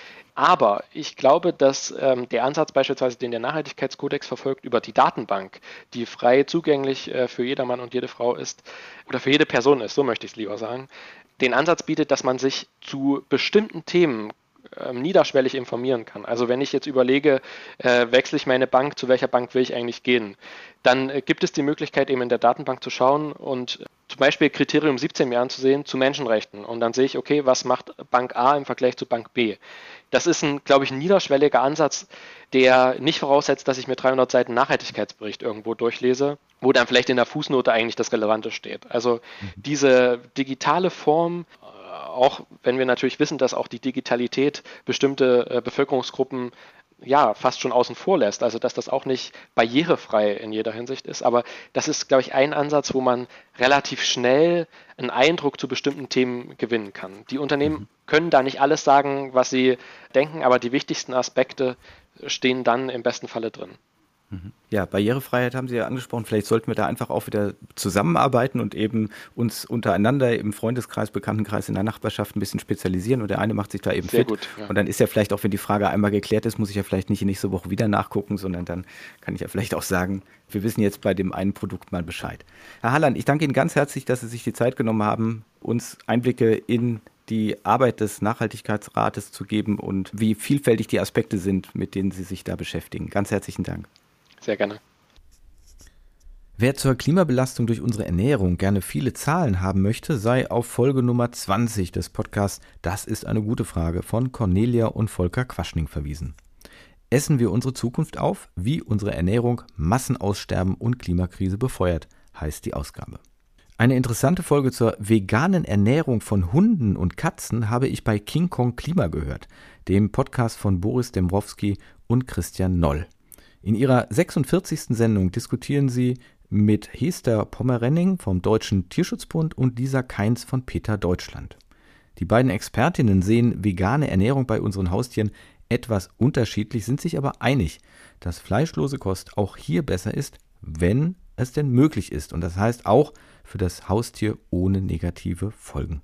Speaker 3: Aber ich glaube, dass ähm, der Ansatz beispielsweise, den der Nachhaltigkeitskodex verfolgt, über die Datenbank, die frei zugänglich äh, für jedermann und jede Frau ist, oder für jede Person ist, so möchte ich es lieber sagen, den Ansatz bietet, dass man sich zu bestimmten Themen äh, niederschwellig informieren kann. Also wenn ich jetzt überlege, äh, wechsle ich meine Bank, zu welcher Bank will ich eigentlich gehen, dann äh, gibt es die Möglichkeit, eben in der Datenbank zu schauen und äh, zum Beispiel Kriterium siebzehn mir anzusehen zu Menschenrechten. Und dann sehe ich, okay, was macht Bank A im Vergleich zu Bank B? Das ist ein, glaube ich, ein niederschwelliger Ansatz, der nicht voraussetzt, dass ich mir dreihundert Seiten Nachhaltigkeitsbericht irgendwo durchlese, wo dann vielleicht in der Fußnote eigentlich das Relevante steht. Also diese digitale Form, auch wenn wir natürlich wissen, dass auch die Digitalität bestimmte äh, Bevölkerungsgruppen ja fast schon außen vor lässt, also dass das auch nicht barrierefrei in jeder Hinsicht ist, aber das ist, glaube ich, ein Ansatz, wo man relativ schnell einen Eindruck zu bestimmten Themen gewinnen kann. Die Unternehmen können da nicht alles sagen, was sie denken, aber die wichtigsten Aspekte stehen dann im besten Falle drin.
Speaker 1: Ja, Barrierefreiheit haben Sie ja angesprochen. Vielleicht sollten wir da einfach auch wieder zusammenarbeiten und eben uns untereinander im Freundeskreis, Bekanntenkreis, in der Nachbarschaft ein bisschen spezialisieren. Und der eine macht sich da eben
Speaker 3: Sehr
Speaker 1: fit.
Speaker 3: gut, ja.
Speaker 1: Und dann ist ja vielleicht auch, wenn die Frage einmal geklärt ist, muss ich ja vielleicht nicht nächste Woche wieder nachgucken, sondern dann kann ich ja vielleicht auch sagen, wir wissen jetzt bei dem einen Produkt mal Bescheid. Herr Halland, ich danke Ihnen ganz herzlich, dass Sie sich die Zeit genommen haben, uns Einblicke in die Arbeit des Nachhaltigkeitsrates zu geben und wie vielfältig die Aspekte sind, mit denen Sie sich da beschäftigen. Ganz herzlichen Dank.
Speaker 3: Sehr gerne.
Speaker 1: Wer zur Klimabelastung durch unsere Ernährung gerne viele Zahlen haben möchte, sei auf Folge Nummer zwanzig des Podcasts Das ist eine gute Frage von Cornelia und Volker Quaschning verwiesen. Essen wir unsere Zukunft auf, wie unsere Ernährung Massenaussterben und Klimakrise befeuert, heißt die Ausgabe. Eine interessante Folge zur veganen Ernährung von Hunden und Katzen habe ich bei King Kong Klima gehört, dem Podcast von Boris Dembrowski und Christian Noll. In ihrer sechsundvierzigsten Sendung diskutieren sie mit Hester Pommerenning vom Deutschen Tierschutzbund und Lisa Kainz von PETA Deutschland. Die beiden Expertinnen sehen vegane Ernährung bei unseren Haustieren etwas unterschiedlich, sind sich aber einig, dass fleischlose Kost auch hier besser ist, wenn es denn möglich ist. Und das heißt auch für das Haustier ohne negative Folgen.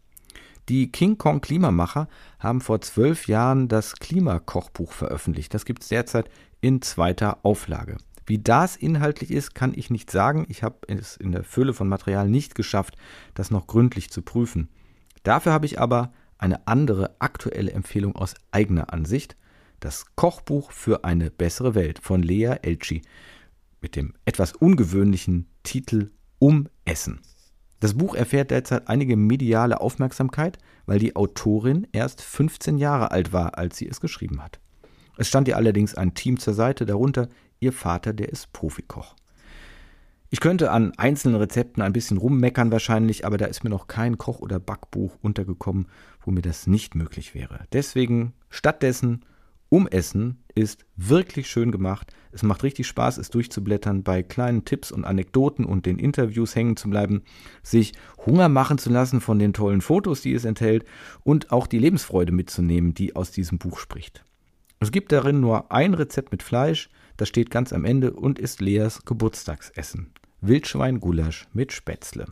Speaker 1: Die King Kong Klimamacher haben vor zwölf Jahren das Klimakochbuch veröffentlicht. Das gibt es derzeit in zweiter Auflage. Wie das inhaltlich ist, kann ich nicht sagen. Ich habe es in der Fülle von Material nicht geschafft, das noch gründlich zu prüfen. Dafür habe ich aber eine andere aktuelle Empfehlung aus eigener Ansicht. Das Kochbuch für eine bessere Welt von Lea Elci mit dem etwas ungewöhnlichen Titel Umessen. Das Buch erfährt derzeit einige mediale Aufmerksamkeit, weil die Autorin erst fünfzehn Jahre alt war, als sie es geschrieben hat. Es stand ihr allerdings ein Team zur Seite, darunter ihr Vater, der ist Profikoch. Ich könnte an einzelnen Rezepten ein bisschen rummeckern wahrscheinlich, aber da ist mir noch kein Koch- oder Backbuch untergekommen, wo mir das nicht möglich wäre. Deswegen stattdessen Umessen ist wirklich schön gemacht. Es macht richtig Spaß, es durchzublättern, bei kleinen Tipps und Anekdoten und den Interviews hängen zu bleiben, sich Hunger machen zu lassen von den tollen Fotos, die es enthält und auch die Lebensfreude mitzunehmen, die aus diesem Buch spricht. Es gibt darin nur ein Rezept mit Fleisch, das steht ganz am Ende und ist Leas Geburtstagsessen. Wildschweingulasch mit Spätzle.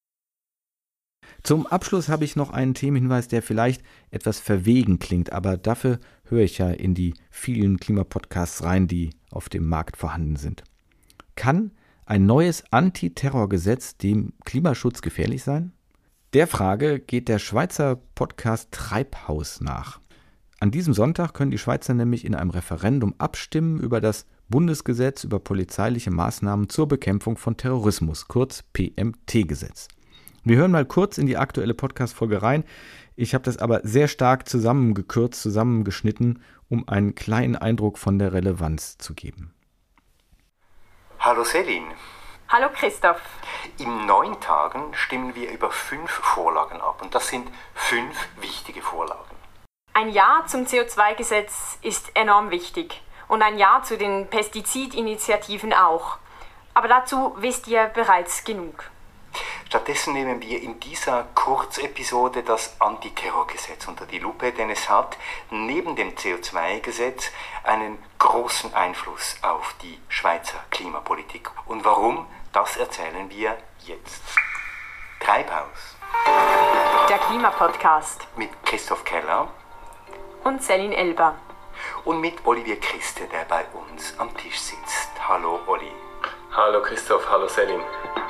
Speaker 1: Zum Abschluss habe ich noch einen Themenhinweis, der vielleicht etwas verwegen klingt, aber dafür höre ich ja in die vielen Klimapodcasts rein, die auf dem Markt vorhanden sind. Kann ein neues Antiterrorgesetz dem Klimaschutz gefährlich sein? Der Frage geht der Schweizer Podcast Treibhaus nach. An diesem Sonntag können die Schweizer nämlich in einem Referendum abstimmen über das Bundesgesetz über polizeiliche Maßnahmen zur Bekämpfung von Terrorismus, kurz P M T-Gesetz. Wir hören mal kurz in die aktuelle Podcast-Folge rein. Ich habe das aber sehr stark zusammengekürzt, zusammengeschnitten, um einen kleinen Eindruck von der Relevanz zu geben.
Speaker 4: Hallo Selin.
Speaker 5: Hallo Christoph.
Speaker 4: In neun Tagen stimmen wir über fünf Vorlagen ab und das sind fünf wichtige Vorlagen.
Speaker 5: Ein Ja zum C O zwei Gesetz ist enorm wichtig und ein Ja zu den Pestizidinitiativen auch. Aber dazu wisst ihr bereits genug.
Speaker 4: Stattdessen nehmen wir in dieser Kurzepisode das Antiterrorgesetz unter die Lupe, denn es hat neben dem C O zwei Gesetz einen großen Einfluss auf die Schweizer Klimapolitik. Und warum, das erzählen wir jetzt. Treibhaus.
Speaker 5: Der Klimapodcast.
Speaker 4: Mit Christoph Keller.
Speaker 5: Und Selin Elber.
Speaker 4: Und mit Olivier Christe, der bei uns am Tisch sitzt. Hallo Olli.
Speaker 6: Hallo Christoph, hallo Selin.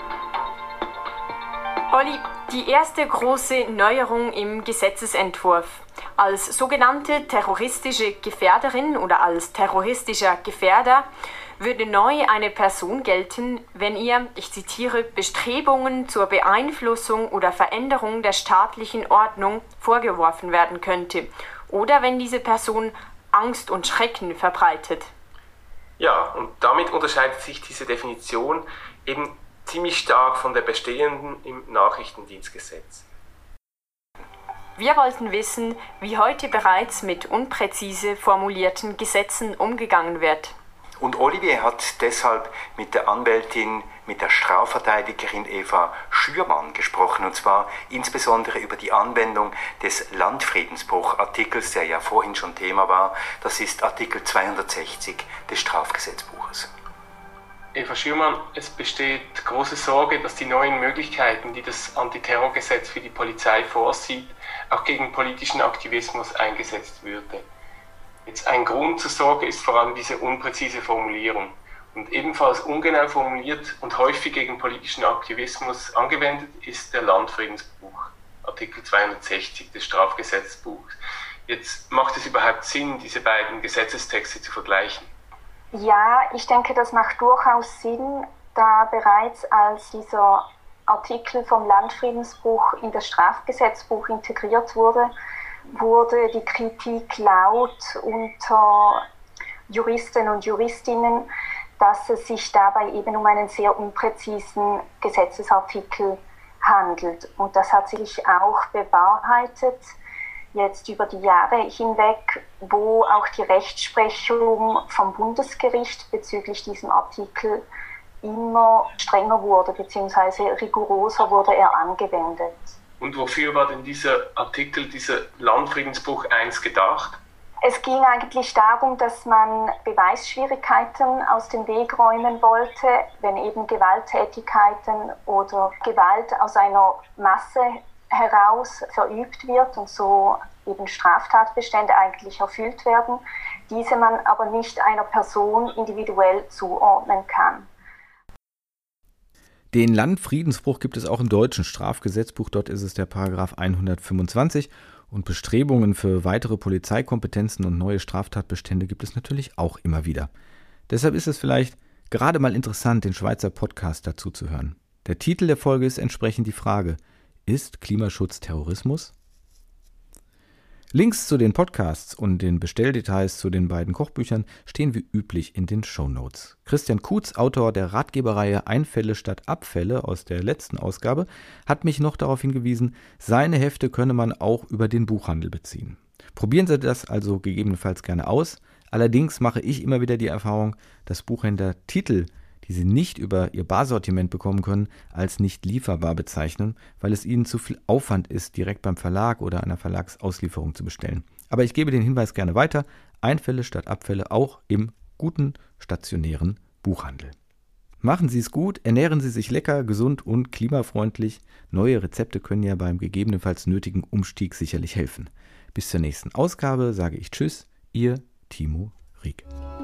Speaker 5: Olli, die erste große Neuerung im Gesetzesentwurf. Als sogenannte terroristische Gefährderin oder als terroristischer Gefährder würde neu eine Person gelten, wenn ihr, ich zitiere, Bestrebungen zur Beeinflussung oder Veränderung der staatlichen Ordnung vorgeworfen werden könnte oder wenn diese Person Angst und Schrecken verbreitet.
Speaker 6: Ja, und damit unterscheidet sich diese Definition eben ziemlich stark von der bestehenden im Nachrichtendienstgesetz.
Speaker 5: Wir wollten wissen, wie heute bereits mit unpräzise formulierten Gesetzen umgegangen wird.
Speaker 4: Und Olivier hat deshalb mit der Anwältin, mit der Strafverteidigerin Eva Schürmann gesprochen, und zwar insbesondere über die Anwendung des Landfriedensbruchartikels, der ja vorhin schon Thema war. Das ist Artikel zweihundertsechzig des Strafgesetzbuches.
Speaker 6: Eva Schürmann, es besteht große Sorge, dass die neuen Möglichkeiten, die das Antiterrorgesetz für die Polizei vorsieht, auch gegen politischen Aktivismus eingesetzt würde. Jetzt ein Grund zur Sorge ist vor allem diese unpräzise Formulierung. Und ebenfalls ungenau formuliert und häufig gegen politischen Aktivismus angewendet ist der Landfriedensbruch, Artikel zweihundertsechzig des Strafgesetzbuchs. Jetzt macht es überhaupt Sinn, diese beiden Gesetzestexte zu vergleichen?
Speaker 7: Ja, ich denke, das macht durchaus Sinn, da bereits als dieser Artikel vom Landfriedensbruch in das Strafgesetzbuch integriert wurde, wurde die Kritik laut unter Juristen und Juristinnen, dass es sich dabei eben um einen sehr unpräzisen Gesetzesartikel handelt. Und das hat sich auch bewahrheitet, jetzt über die Jahre hinweg, wo auch die Rechtsprechung vom Bundesgericht bezüglich diesem Artikel immer strenger wurde, beziehungsweise rigoroser wurde er angewendet.
Speaker 6: Und wofür war denn dieser Artikel, dieser Landfriedensbruch eins gedacht?
Speaker 7: Es ging eigentlich darum, dass man Beweisschwierigkeiten aus dem Weg räumen wollte, wenn eben Gewalttätigkeiten oder Gewalt aus einer Masse heraus verübt wird und so eben Straftatbestände eigentlich erfüllt werden, diese man aber nicht einer Person individuell zuordnen kann.
Speaker 1: Den Landfriedensbruch gibt es auch im deutschen Strafgesetzbuch, dort ist es der Paragraph hundertfünfundzwanzig und Bestrebungen für weitere Polizeikompetenzen und neue Straftatbestände gibt es natürlich auch immer wieder. Deshalb ist es vielleicht gerade mal interessant, den Schweizer Podcast dazu zu hören. Der Titel der Folge ist entsprechend die Frage: Ist Klimaschutz Terrorismus? Links zu den Podcasts und den Bestelldetails zu den beiden Kochbüchern stehen wie üblich in den Shownotes. Christian Kutz, Autor der Ratgeberreihe Einfälle statt Abfälle aus der letzten Ausgabe, hat mich noch darauf hingewiesen, seine Hefte könne man auch über den Buchhandel beziehen. Probieren Sie das also gegebenenfalls gerne aus. Allerdings mache ich immer wieder die Erfahrung, dass Buchhändler Titel, die sie nicht über ihr Barsortiment bekommen können, als nicht lieferbar bezeichnen, weil es ihnen zu viel Aufwand ist, direkt beim Verlag oder einer Verlagsauslieferung zu bestellen. Aber ich gebe den Hinweis gerne weiter: Einfälle statt Abfälle auch im guten, stationären Buchhandel. Machen Sie es gut, ernähren Sie sich lecker, gesund und klimafreundlich. Neue Rezepte können ja beim gegebenenfalls nötigen Umstieg sicherlich helfen. Bis zur nächsten Ausgabe sage ich Tschüss, Ihr Timo Rieck.